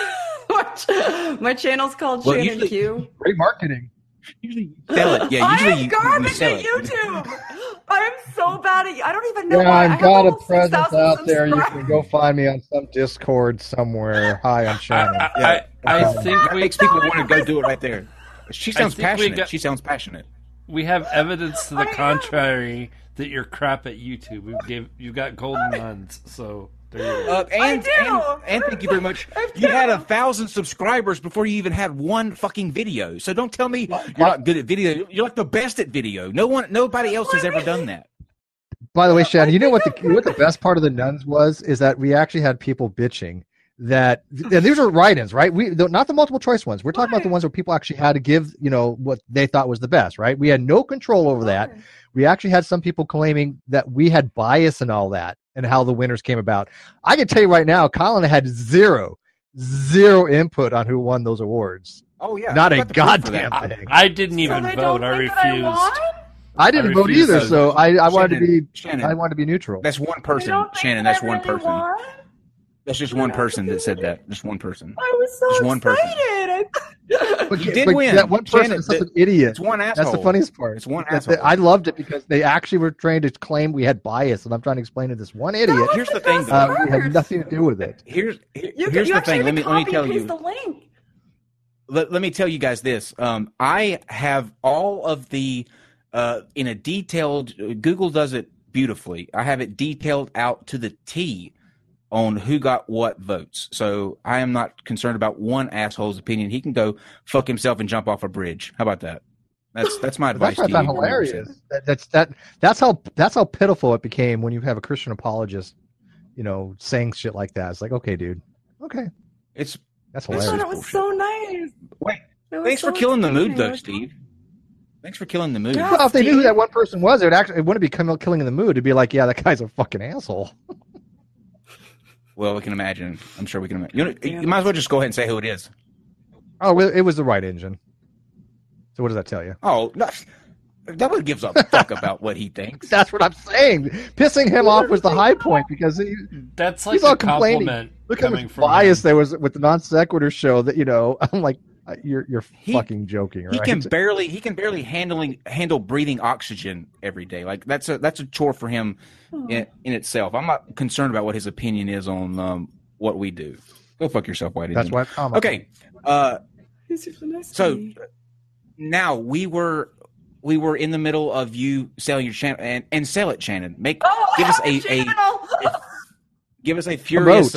My channel's called Shannon Q. Great marketing. Usually you sell it. Yeah, usually I'm garbage sell at it. YouTube. I'm so bad at. I don't even know. Yeah, I've got a presence 6,000 out there. You can go find me on some Discord somewhere. Hi, I'm Shannon. I think It makes people want to go do it right there. She sounds passionate. She sounds passionate. We have evidence to the contrary that you're crap at YouTube. You've got golden nuns, so there you go. And thank you very much. You had 1,000 subscribers before you even had one fucking video. So don't tell me you're not good at video. You're like the best at video. Nobody else has ever done that. By the way, Shannon, you know what the best part of the nuns was is that we actually had people bitching that these are write-ins, right? Not the multiple choice ones. We're talking about the ones where people actually had to give, what they thought was the best, right? We had no control over that. We actually had some people claiming that we had bias and all that and how the winners came about. I can tell you right now, Colin had zero input on who won those awards. Oh yeah, not a goddamn thing. I didn't even vote. I refused. I didn't vote either, so I wanted to be. Shannon, I wanted to be neutral. That's one person, Shannon. That's one person. That's just one person that said that. Just one person. I was so just one excited. But you did win. That one person is such an idiot. It's one asshole. That's the funniest part. It's one asshole. I loved it because they actually were trying to claim we had bias, and I'm trying to explain to this one idiot. Here's the thing. We had nothing to do with it. Here's the thing. Let me tell you. The link. Let me tell you guys this. I have all of the in a detailed. Google does it beautifully. I have it detailed out to the T on who got what votes. So I am not concerned about one asshole's opinion. He can go fuck himself and jump off a bridge. How about that? That's my advice to you. That's hilarious. That's how pitiful it became when you have a Christian apologist, saying shit like that. It's like, okay, dude. Okay. That's hilarious. I thought it was so nice. Wait. Thanks for killing the mood, though, Steve. Thanks for killing the mood. Yeah, well, if they knew who that one person was, it wouldn't be killing the mood. It'd be like, yeah, that guy's a fucking asshole. Well, we can imagine. I'm sure we can imagine. You might as well just go ahead and say who it is. Oh, well, it was the right engine. So what does that tell you? Oh, nobody gives a fuck about what he thinks. That's what I'm saying. Pissing him off was the high point because that's like a compliment. Look how much bias there was with the non sequitur show. That I'm like, you're fucking joking, right? He can barely handle breathing oxygen every day. Like that's a chore for him in itself. I'm not concerned about what his opinion is on what we do. Go fuck yourself, Whitey. That's why. Okay. So now we were in the middle of you selling your channel and sell it, Shannon. Give us a furious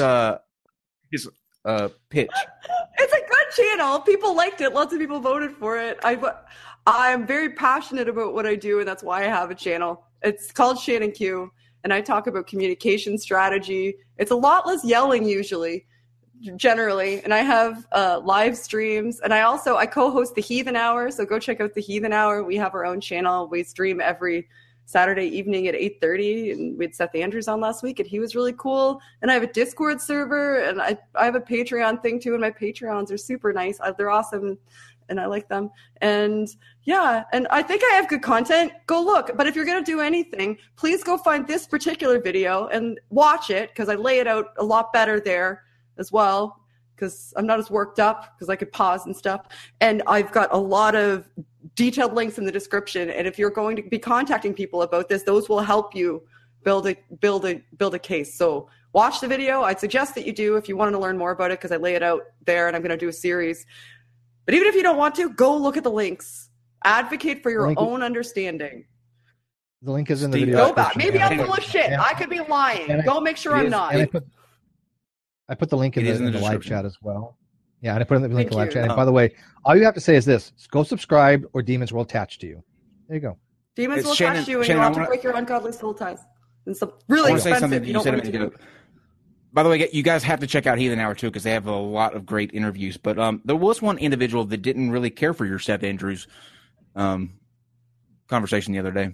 pitch. It's a good channel. People liked it. Lots of people voted for it. I'm very passionate about what I do, and that's why I have a channel. It's called Shannon Q, and I talk about communication strategy. It's a lot less yelling generally, and I have live streams, and I co-host the Heathen Hour, so go check out the Heathen Hour. We have our own channel. We stream every Saturday evening at 8:30, and we had Seth Andrews on last week, and he was really cool. And I have a Discord server, and I have a Patreon thing too, and my Patreons are super nice. They're awesome, and I like them. And yeah, and I think I have good content. Go look. But if you're going to do anything, please go find this particular video and watch it, because I lay it out a lot better there as well, because I'm not as worked up, because I could pause and stuff. And I've got a lot of detailed links in the description, and if you're going to be contacting people about this, those will help you build a case. So watch the video. I'd suggest that you do if you want to learn more about it, because I lay it out there, and I'm going to do a series. But even if you don't want to, go look at the links. Advocate for your Link- own understanding. The link is in the Steve, video. Go back. description. Maybe I'm And- full of shit. and- I could be lying. and I- Go make sure it I'm is- not. And I put the link in It is the live description. chat as well. Yeah, and I put in the link in the live Thank you. chat. And by the way, all you have to say is this: go subscribe, or demons will attach to you. There you go. Demons It's will Shannon- touch you, and Shannon, you'll I have to wanna- break your ungodly soul ties. And some I really want to say expensive. something that You you don't said a want minute to ago. By the way, you guys have to check out Heathen Hour too, because they have a lot of great interviews. But there was one individual that didn't really care for your Seth Andrews conversation the other day.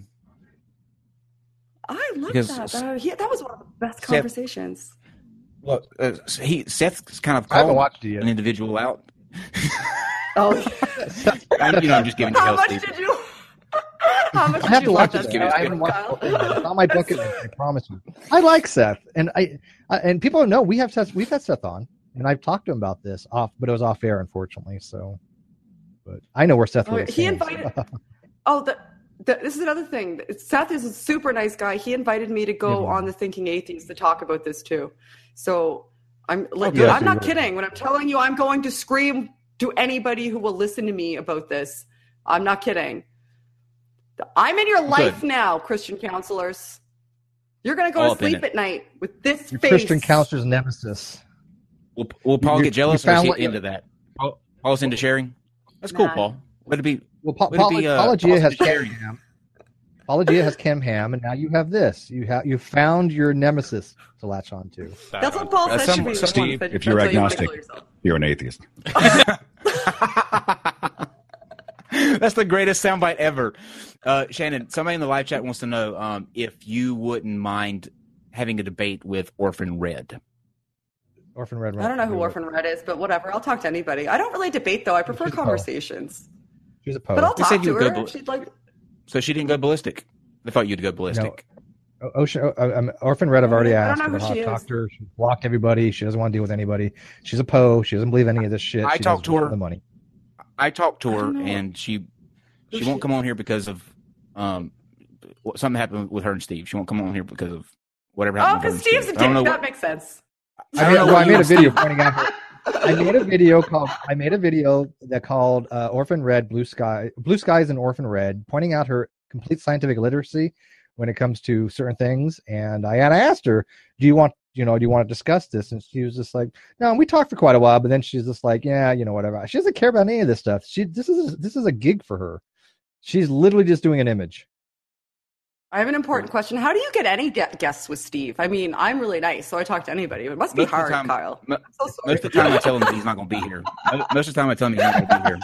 I love Because that. That was one of the best Seth- conversations. Well, Seth's kind of I haven't called watched it yet. an individual out. Oh, I'm just giving you how hell, much Steve. did you? How much I have did to you watch watch it. give it- I haven't watched it. It's on my bucket list. I promise you. I like Seth, and and people know we've had Seth on, and I've talked to him about this but it was off air, unfortunately. So, but I know where Seth Oh, really he stands. invited. Oh, this is another thing. Seth is a super nice guy. He invited me to go Yeah. on the Thinking Atheist to talk about this too. So I'm like, yeah, I'm so not you're- kidding when I'm telling you I'm going to scream to anybody who will listen to me about this. I'm not kidding. I'm in your life now, Christian counselors. You're going to go All to up in sleep it. at night with this Your face. Christian counselor's nemesis. Will Paul You- get jealous, you or is found he what you- into that? Paul's into sharing. That's cool, Nah. Paul. Let it be. Well, Would it be, Apologia Paul's has Cam sharing? Ham. Apologia has Cam Ham, and now you have this. You found your nemesis to latch on to. That's what Paul said should be. Steve, That's if you're how you wanna agnostic. kill yourself. You're an atheist. That's the greatest soundbite ever. Shannon, somebody in the live chat wants to know if you wouldn't mind having a debate with Orphan Red. Orphan Red. I don't know who Orphan Red is, but whatever. I'll talk to anybody. I don't really debate, though. I prefer She's a poet. conversations. She's a poet. But I'll You said talk you to would her. go if she'd like. So she didn't go ballistic. I thought you'd go ballistic. Orphan Red, I've already I asked. don't know who I'll she talk is. to her. She's blocked everybody. She doesn't want to deal with anybody. She's a Poe. She doesn't believe any of this shit. I She talked does to it for her. the money. I talked to I her, don't know. and she Who's won't she? come on here because of something happened with her and Steve. She won't come on here because of whatever Oh, happened. with her because and Steve's a Steve. I don't know dick. what- That makes sense. I don't know what I you made a want video Steve- pointing out. I made a video that called Orphan Red, Blue Skies and Orphan Red, pointing out her complete scientific literacy when it comes to certain things. And I asked her, do you want to discuss this? And she was just like, no. And we talked for quite a while, but then she's just like, yeah, whatever. She doesn't care about any of this stuff. This is a gig for her. She's literally just doing an image. I have an important question. How do you get any guests with Steve? I mean, I'm really nice, so I talk to anybody. It must be Most of the hard, time- Kyle. mo- I'm so sorry. Most of the time, I tell him that he's not going to be here. Most of the time, I tell him he's not going to be here.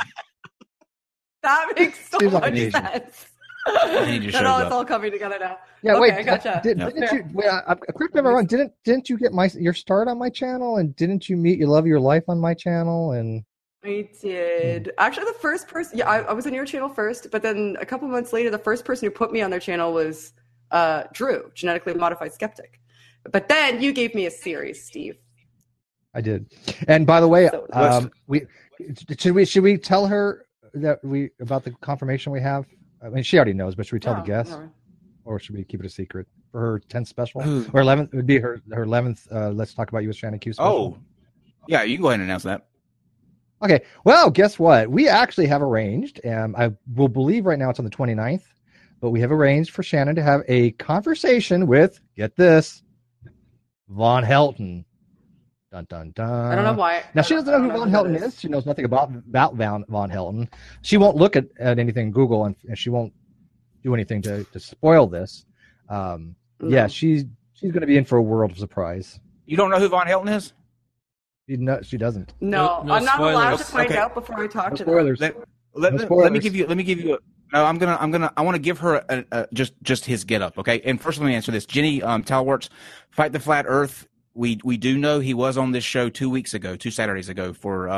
That makes so Steve's like much an Asian. sense. And he just No, shows it's up. all coming together now. Yeah, Okay, wait. I gotcha. Didn't you? Wait, correct me if I'm wrong. Didn't you get your start on my channel? And didn't you meet your love of your life on my channel? And I did. Actually, the first person, yeah, I was on your channel first, but then a couple months later, the first person who put me on their channel was Drew, Genetically Modified Skeptic. But then you gave me a series, Steve. I did. And by the way, So- should we tell her that about the confirmation we have? I mean, she already knows, but should we tell the guests, or should we keep it a secret for her 10th special Who? or 11th? It would be her 11th. Let's talk about you with Shannon Q special. Oh, yeah, you can go ahead and announce that. Okay. Well, guess what? We actually have arranged, and I will believe right now it's on the 29th, but we have arranged for Shannon to have a conversation with, get this, Von Helton. Dun, dun, dun. I don't know why. Now, she doesn't know who Von Helton is. She knows nothing about Von Helton. She won't look at anything in Google, and she won't do anything to spoil this. Yeah, she's going to be in for a world of surprise. You don't know who Von Helton is? She doesn't. No, No I'm not allowed to spoilers. find Okay. out before I talk No to them. spoilers. Let No me spoilers. give you a no, I want to give her just his get up, okay? And first let me answer this. Jenny Talwarts, Fight the Flat Earth. We do know he was on this show 2 Saturdays ago for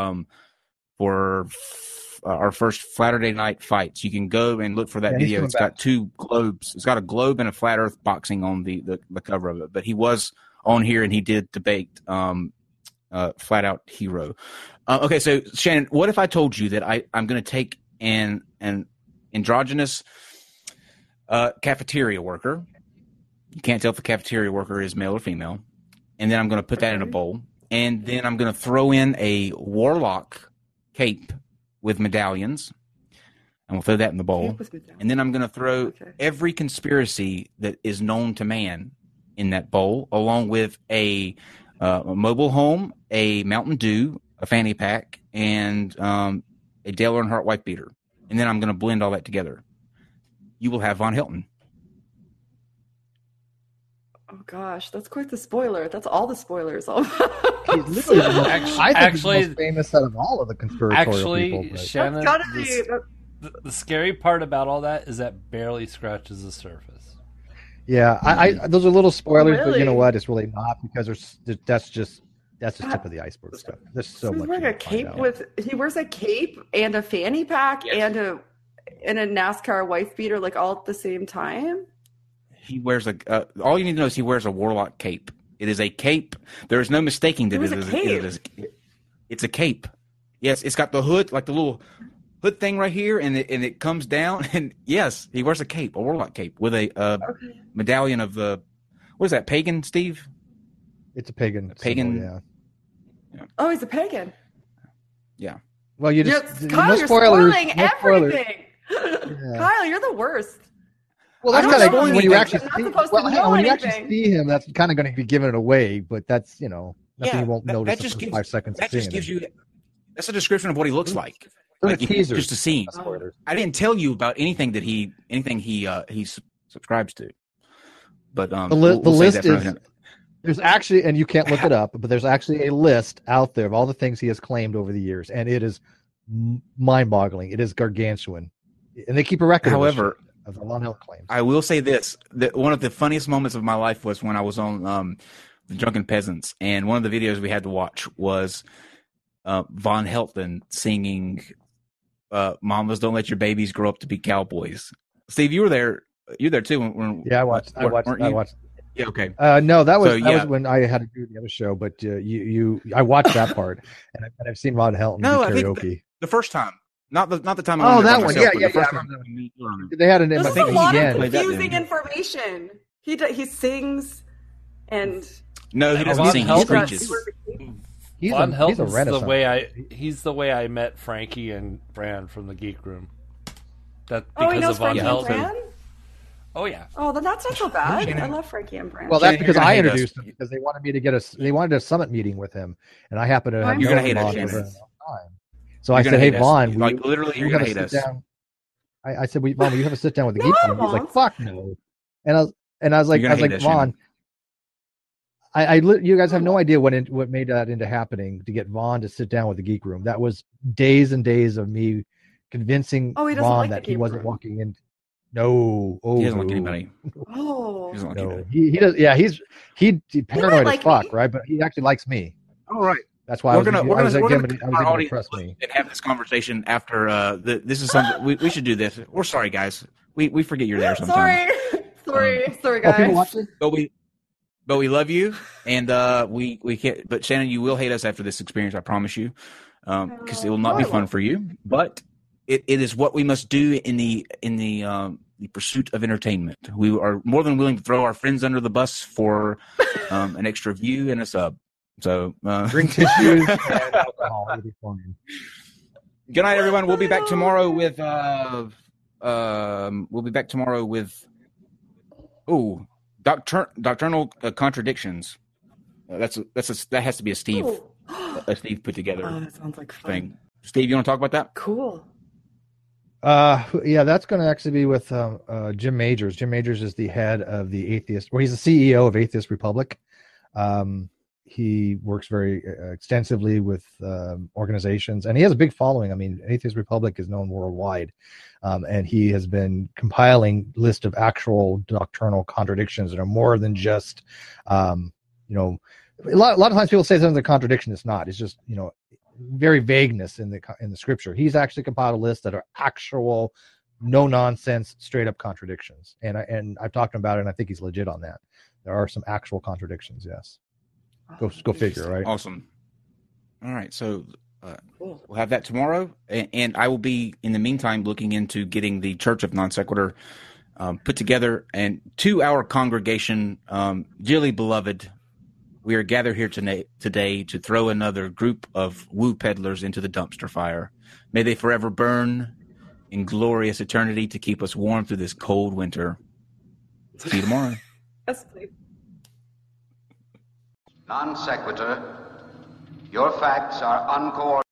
our first Flatter Night fights. You can go and look for that Yeah, he's video. coming It's got two globes. It's got a globe and a flat earth boxing on the cover of it. But he was on here and he did debate Flat Out Hero. Okay, so Shannon, what if I told you that I'm going to take an androgynous cafeteria worker. You can't tell if the cafeteria worker is male or female. And then I'm going to put that in a bowl. And then I'm going to throw in a warlock cape with medallions, and we'll throw that in the bowl. And then I'm going to throw every conspiracy that is known to man in that bowl, along with a mobile home, a Mountain Dew, a fanny pack, and a Dale Earnhardt wife beater. And then I'm going to blend all that together. You will have Von Helton. Oh gosh, that's quite the spoiler. That's all the spoilers. He's literally the most famous out of all of the conspiratorial people. But. Shannon, the scary part about all that is that barely scratches the surface. Yeah, I those are little spoilers, really? But you know what? It's really not, because that's just tip of the iceberg stuff. There's so much. He wears a cape and a fanny pack and a NASCAR wife beater, like all at the same time. He wears all you need to know is he wears a warlock cape. It is a cape. There is no mistaking that it's a cape. Yes, it's got the hood, like the little hood thing right here, and it comes down. And yes, he wears a cape, a warlock cape, with a medallion of the what is that? Pagan, Steve? It's a pagan. Symbol, yeah. Oh, he's a pagan. Yeah. Well, you're spoiling everything. Yeah. Kyle, you're the worst. Well, that's kind of when you actually see him. That's kind of going to be giving it away, but that's nothing you won't notice. That just gives 5 seconds. That just gives you. That's a description of what he looks like. Like just a scene. I didn't tell you about anything that he subscribes to, but the list is. There's actually, and you can't look it up, but there's actually a list out there of all the things he has claimed over the years, and it is mind-boggling. It is gargantuan, and they keep a record. However. Of the Von Helton claims. I will say this: that one of the funniest moments of my life was when I was on the Drunken Peasants, and one of the videos we had to watch was Von Helton singing "Mamas, don't let your babies grow up to be cowboys." Steve, you were there. You're there too. I watched. Yeah. Okay. No, that was when I had to do the other show, but I watched that part, and I've seen Von Helton do karaoke. I think the first time. Not the time. Oh, that one. Yeah. They had an. This is a lot of confusing information. He sings, and no, he doesn't sing. He screeches. Von Helton's he's the way I met Frankie and Bran from the Geek Room. That because of Von Helton. Oh yeah. Oh, then that's not so bad. I love Frankie and Bran. Well, that's because I introduced him, because they wanted me to they wanted a summit meeting with him, and I happened to have you're gonna hate us. So I said, "Hey Vaughn, like literally, you're gonna hate us." I said, "Vaughn, will you have a sit down with the Geek Room?" He's like, "Fuck no," and I was like, Vaughn, you guys have no idea what made that into happening to get Vaughn to sit down with the Geek Room. That was days and days of me convincing Vaughn that he wasn't walking in. No, he doesn't like anybody. Oh, he doesn't like anybody. He does. Yeah, he's paranoid as fuck, right? But he actually likes me. All right. That's why we're gonna trust me and have this conversation after. This is something we should do. This. We're sorry, guys. We forget you're there sometimes. Sorry, guys. But we love you, and we can't. But Shannon, you will hate us after this experience. I promise you, because it will not be fun for you. But it is what we must do in the pursuit of entertainment. We are more than willing to throw our friends under the bus for an extra view and a sub. So drink tissues and alcohol. It'll be fine. Good night, everyone. We'll be back tomorrow with doctrinal contradictions. That has to be a Steve put together. Oh, that sounds like fun. Thing. Steve, you want to talk about that? Cool. Yeah, that's going to actually be with Jim Majors. Jim Majors is the head of the Atheist, or he's the CEO of Atheist Republic. He works very extensively with organizations, and he has a big following. I mean, Atheist Republic is known worldwide, and he has been compiling a list of actual doctrinal contradictions that are more than just, a lot of times people say something's a contradiction. It's not. It's just, very vagueness in the scripture. He's actually compiled a list that are actual, no nonsense, straight up contradictions, and I've talked about it, and I think he's legit on that. There are some actual contradictions. Yes. Go figure, right? Awesome. All right, so we'll have that tomorrow, and I will be in the meantime looking into getting the Church of Non Sequitur put together, and to our congregation, dearly beloved, we are gathered here today to throw another group of woo peddlers into the dumpster fire. May they forever burn in glorious eternity to keep us warm through this cold winter. See you tomorrow. Yes, please. Non sequitur. Your facts are uncoordinated.